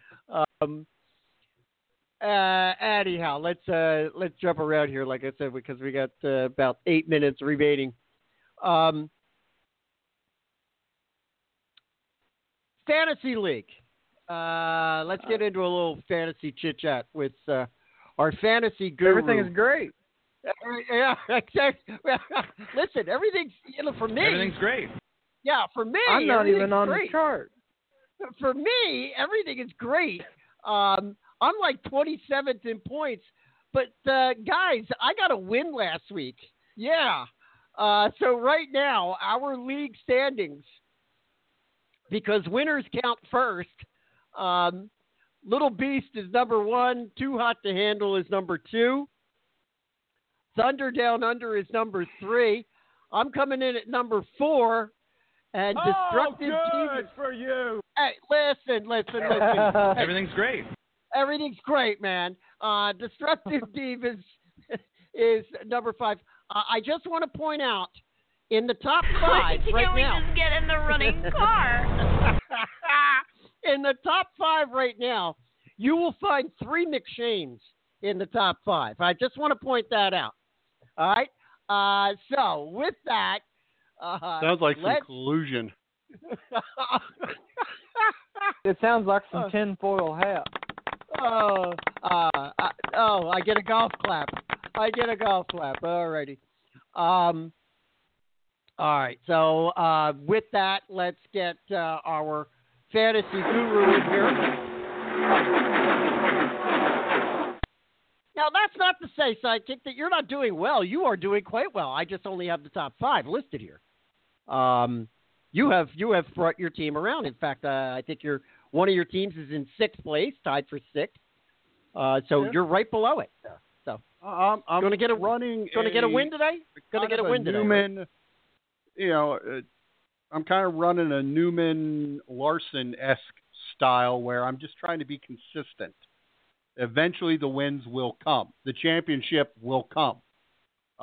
Anyhow, let's jump around here, like I said, because we got about 8 minutes remaining. Fantasy League. Let's get into a little fantasy chit chat with our fantasy guru. Everything is great. Yeah, exactly. Listen, everything's for me. Everything's great. Yeah, for me, I'm not even on the chart. For me, everything is great. I'm like 27th in points, but guys, I got a win last week. Yeah. So right now, our league standings, because winners count first. Little Beast is number 1. Too Hot to Handle is number 2. Thunder Down Under is number 3. I'm coming in at number 4. And Destructive good for you. Hey, listen. Everything's great. Everything's great, man. Destructive Divas is number 5. I just want to point out, in the top 5 right now. Can we just get in the running car? In the top 5 right now, you will find 3 McShanes in the top 5. I just want to point that out. All right? So, with that... sounds like some collusion. It sounds like some tinfoil hat. I get a golf clap. All righty. All right. So with that, let's get our fantasy guru in here. Now, that's not to say, Sidekick, that you're not doing well. You are doing quite well. I just only have the top 5 listed here. You have brought your team around. In fact, I think one of your teams is in 6th place, tied for 6th. So you're right below it. So I'm going to get a win today. Going to get a win today. Newman, I'm kind of running a Newman Larson-esque style where I'm just trying to be consistent. Eventually, the wins will come. The championship will come.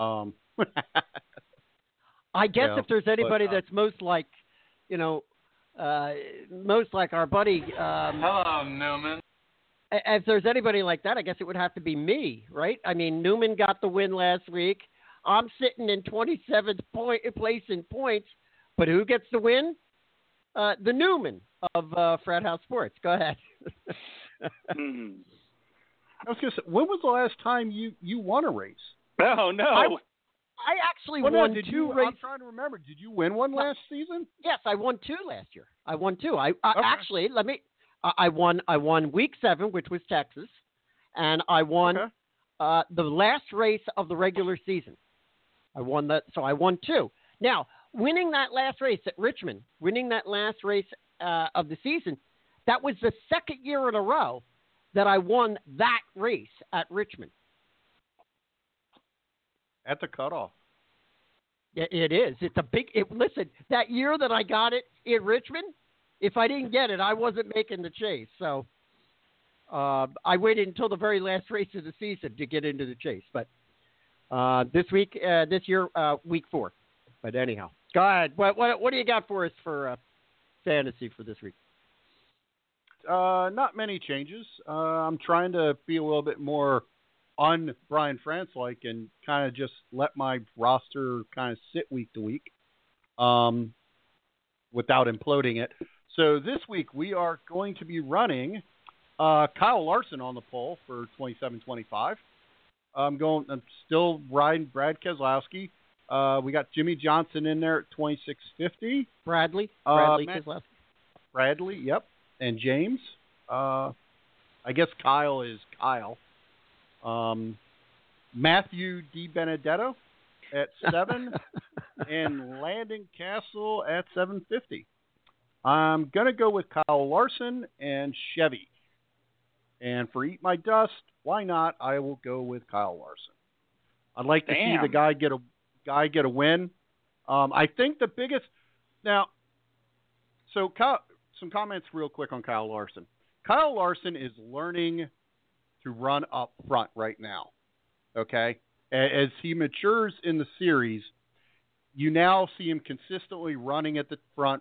I guess if there's anybody that's most like, most like our buddy. Hello, Newman. If there's anybody like that, I guess it would have to be me, right? I mean, Newman got the win last week. I'm sitting in 27th place in points, but who gets the win? The Newman of Frat House Sports. Go ahead. I was going to say, when was the last time you won a race? Oh, no. I actually won two races. I'm trying to remember. Did you win one last season? Yes, I won 2 last year. I won 2. Actually, I won week 7, which was Texas, and I won the last race of the regular season. I won that, so I won 2. Now, winning that last race at Richmond, winning that last race of the season, that was the second year in a row that I won that race at Richmond. At the cutoff. Yeah, it is. It's a big. Listen, that year that I got it in Richmond, if I didn't get it, I wasn't making the chase. So I waited until the very last race of the season to get into the chase. But this year, week 4. But anyhow, go ahead. What do you got for us for fantasy for this week? Not many changes. I'm trying to be a little bit more Brian France-like and kind of just let my roster kind of sit week to week without imploding it. So this week we are going to be running Kyle Larson on the pole for 27-25. I'm still riding Brad Keselowski. We got Jimmy Johnson in there at 26.50. Bradley Keselowski. Bradley, yep. And James. I guess Kyle is Kyle. Matthew DiBenedetto at 7 and Landon Castle at 7.50. I'm going to go with Kyle Larson and Chevy. And for Eat My Dust, why not? I will go with Kyle Larson. I'd like to see the guy get a win. I think the biggest now. So some comments real quick on Kyle Larson. Kyle Larson is learning to run up front right now. Okay, as he matures in the series, you now see him consistently running at the front.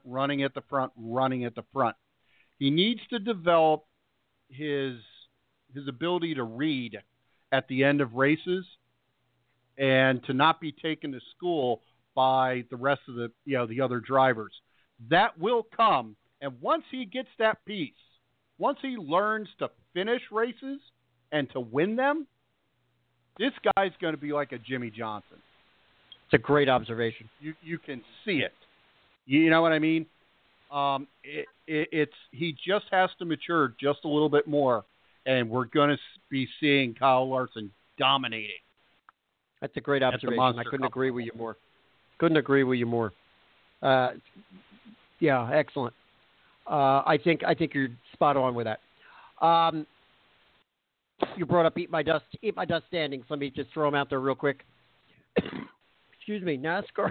He needs to develop his ability to read at the end of races and to not be taken to school by the rest of the other drivers. That will come, and once he gets that piece, once he learns to finish races and to win them, this guy's going to be like a Jimmy Johnson. It's a great observation. You can see it. You know what I mean? He just has to mature just a little bit more, and we're going to be seeing Kyle Larson dominating. That's a great observation. I couldn't agree with you more. Yeah, excellent. I think you're spot on with that. You brought up Eat My Dust standings. Let me just throw them out there real quick. Excuse me. NASCAR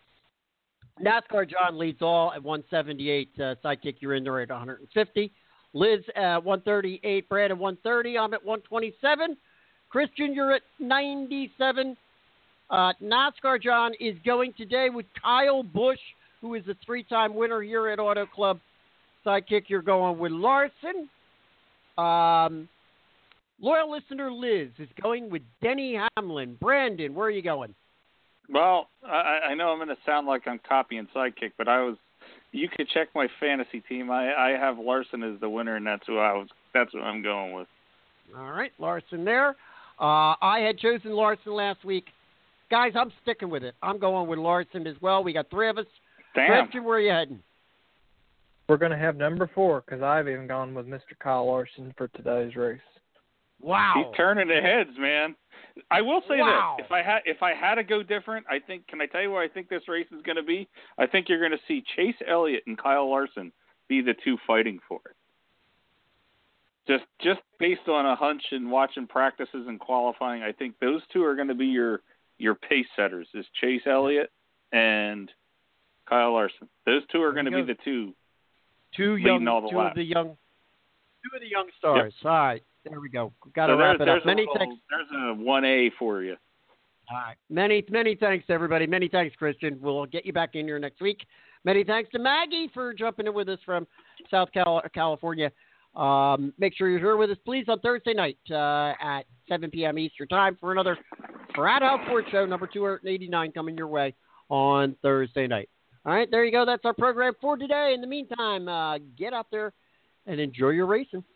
John leads all at 178. Sidekick, you're in there at 150. Liz at 138. Brad at 130. I'm at 127. Christian, you're at 97. NASCAR John is going today with Kyle Busch, who is a 3-time winner here at Auto Club. Sidekick, you're going with Larson. Loyal listener Liz is going with Denny Hamlin. Brandon, where are you going? Well, I know I'm going to sound like I'm copying Sidekick, but you could check my fantasy team. I have Larson as the winner, and that's what I'm going with. All right, Larson there. I had chosen Larson last week. Guys, I'm sticking with it. I'm going with Larson as well. We got 3 of us. Damn. Christian, where are you heading? We're going to have number 4 because I've even gone with Mr. Kyle Larson for today's race. Wow. He's turning the heads, man. I will say this. If I had to go different, can I tell you what I think this race is going to be? I think you're going to see Chase Elliott and Kyle Larson be the 2 fighting for it. Just based on a hunch and watching practices and qualifying, I think those 2 are going to be your pace setters, is Chase Elliott and Kyle Larson. Those 2 are going to be the 2 leading all the laps. 2 of the young stars. Yep. All right. There we go. Got to wrap it up. Many thanks. There's a 1A for you. All right. Many thanks, everybody. Many thanks, Christian. We'll get you back in here next week. Many thanks to Maggie for jumping in with us from South California. Make sure you're here with us, please, on Thursday night at 7 p.m. Eastern Time for another Frat House Sports Show, number 289, coming your way on Thursday night. All right, there you go. That's our program for today. In the meantime, get out there and enjoy your racing.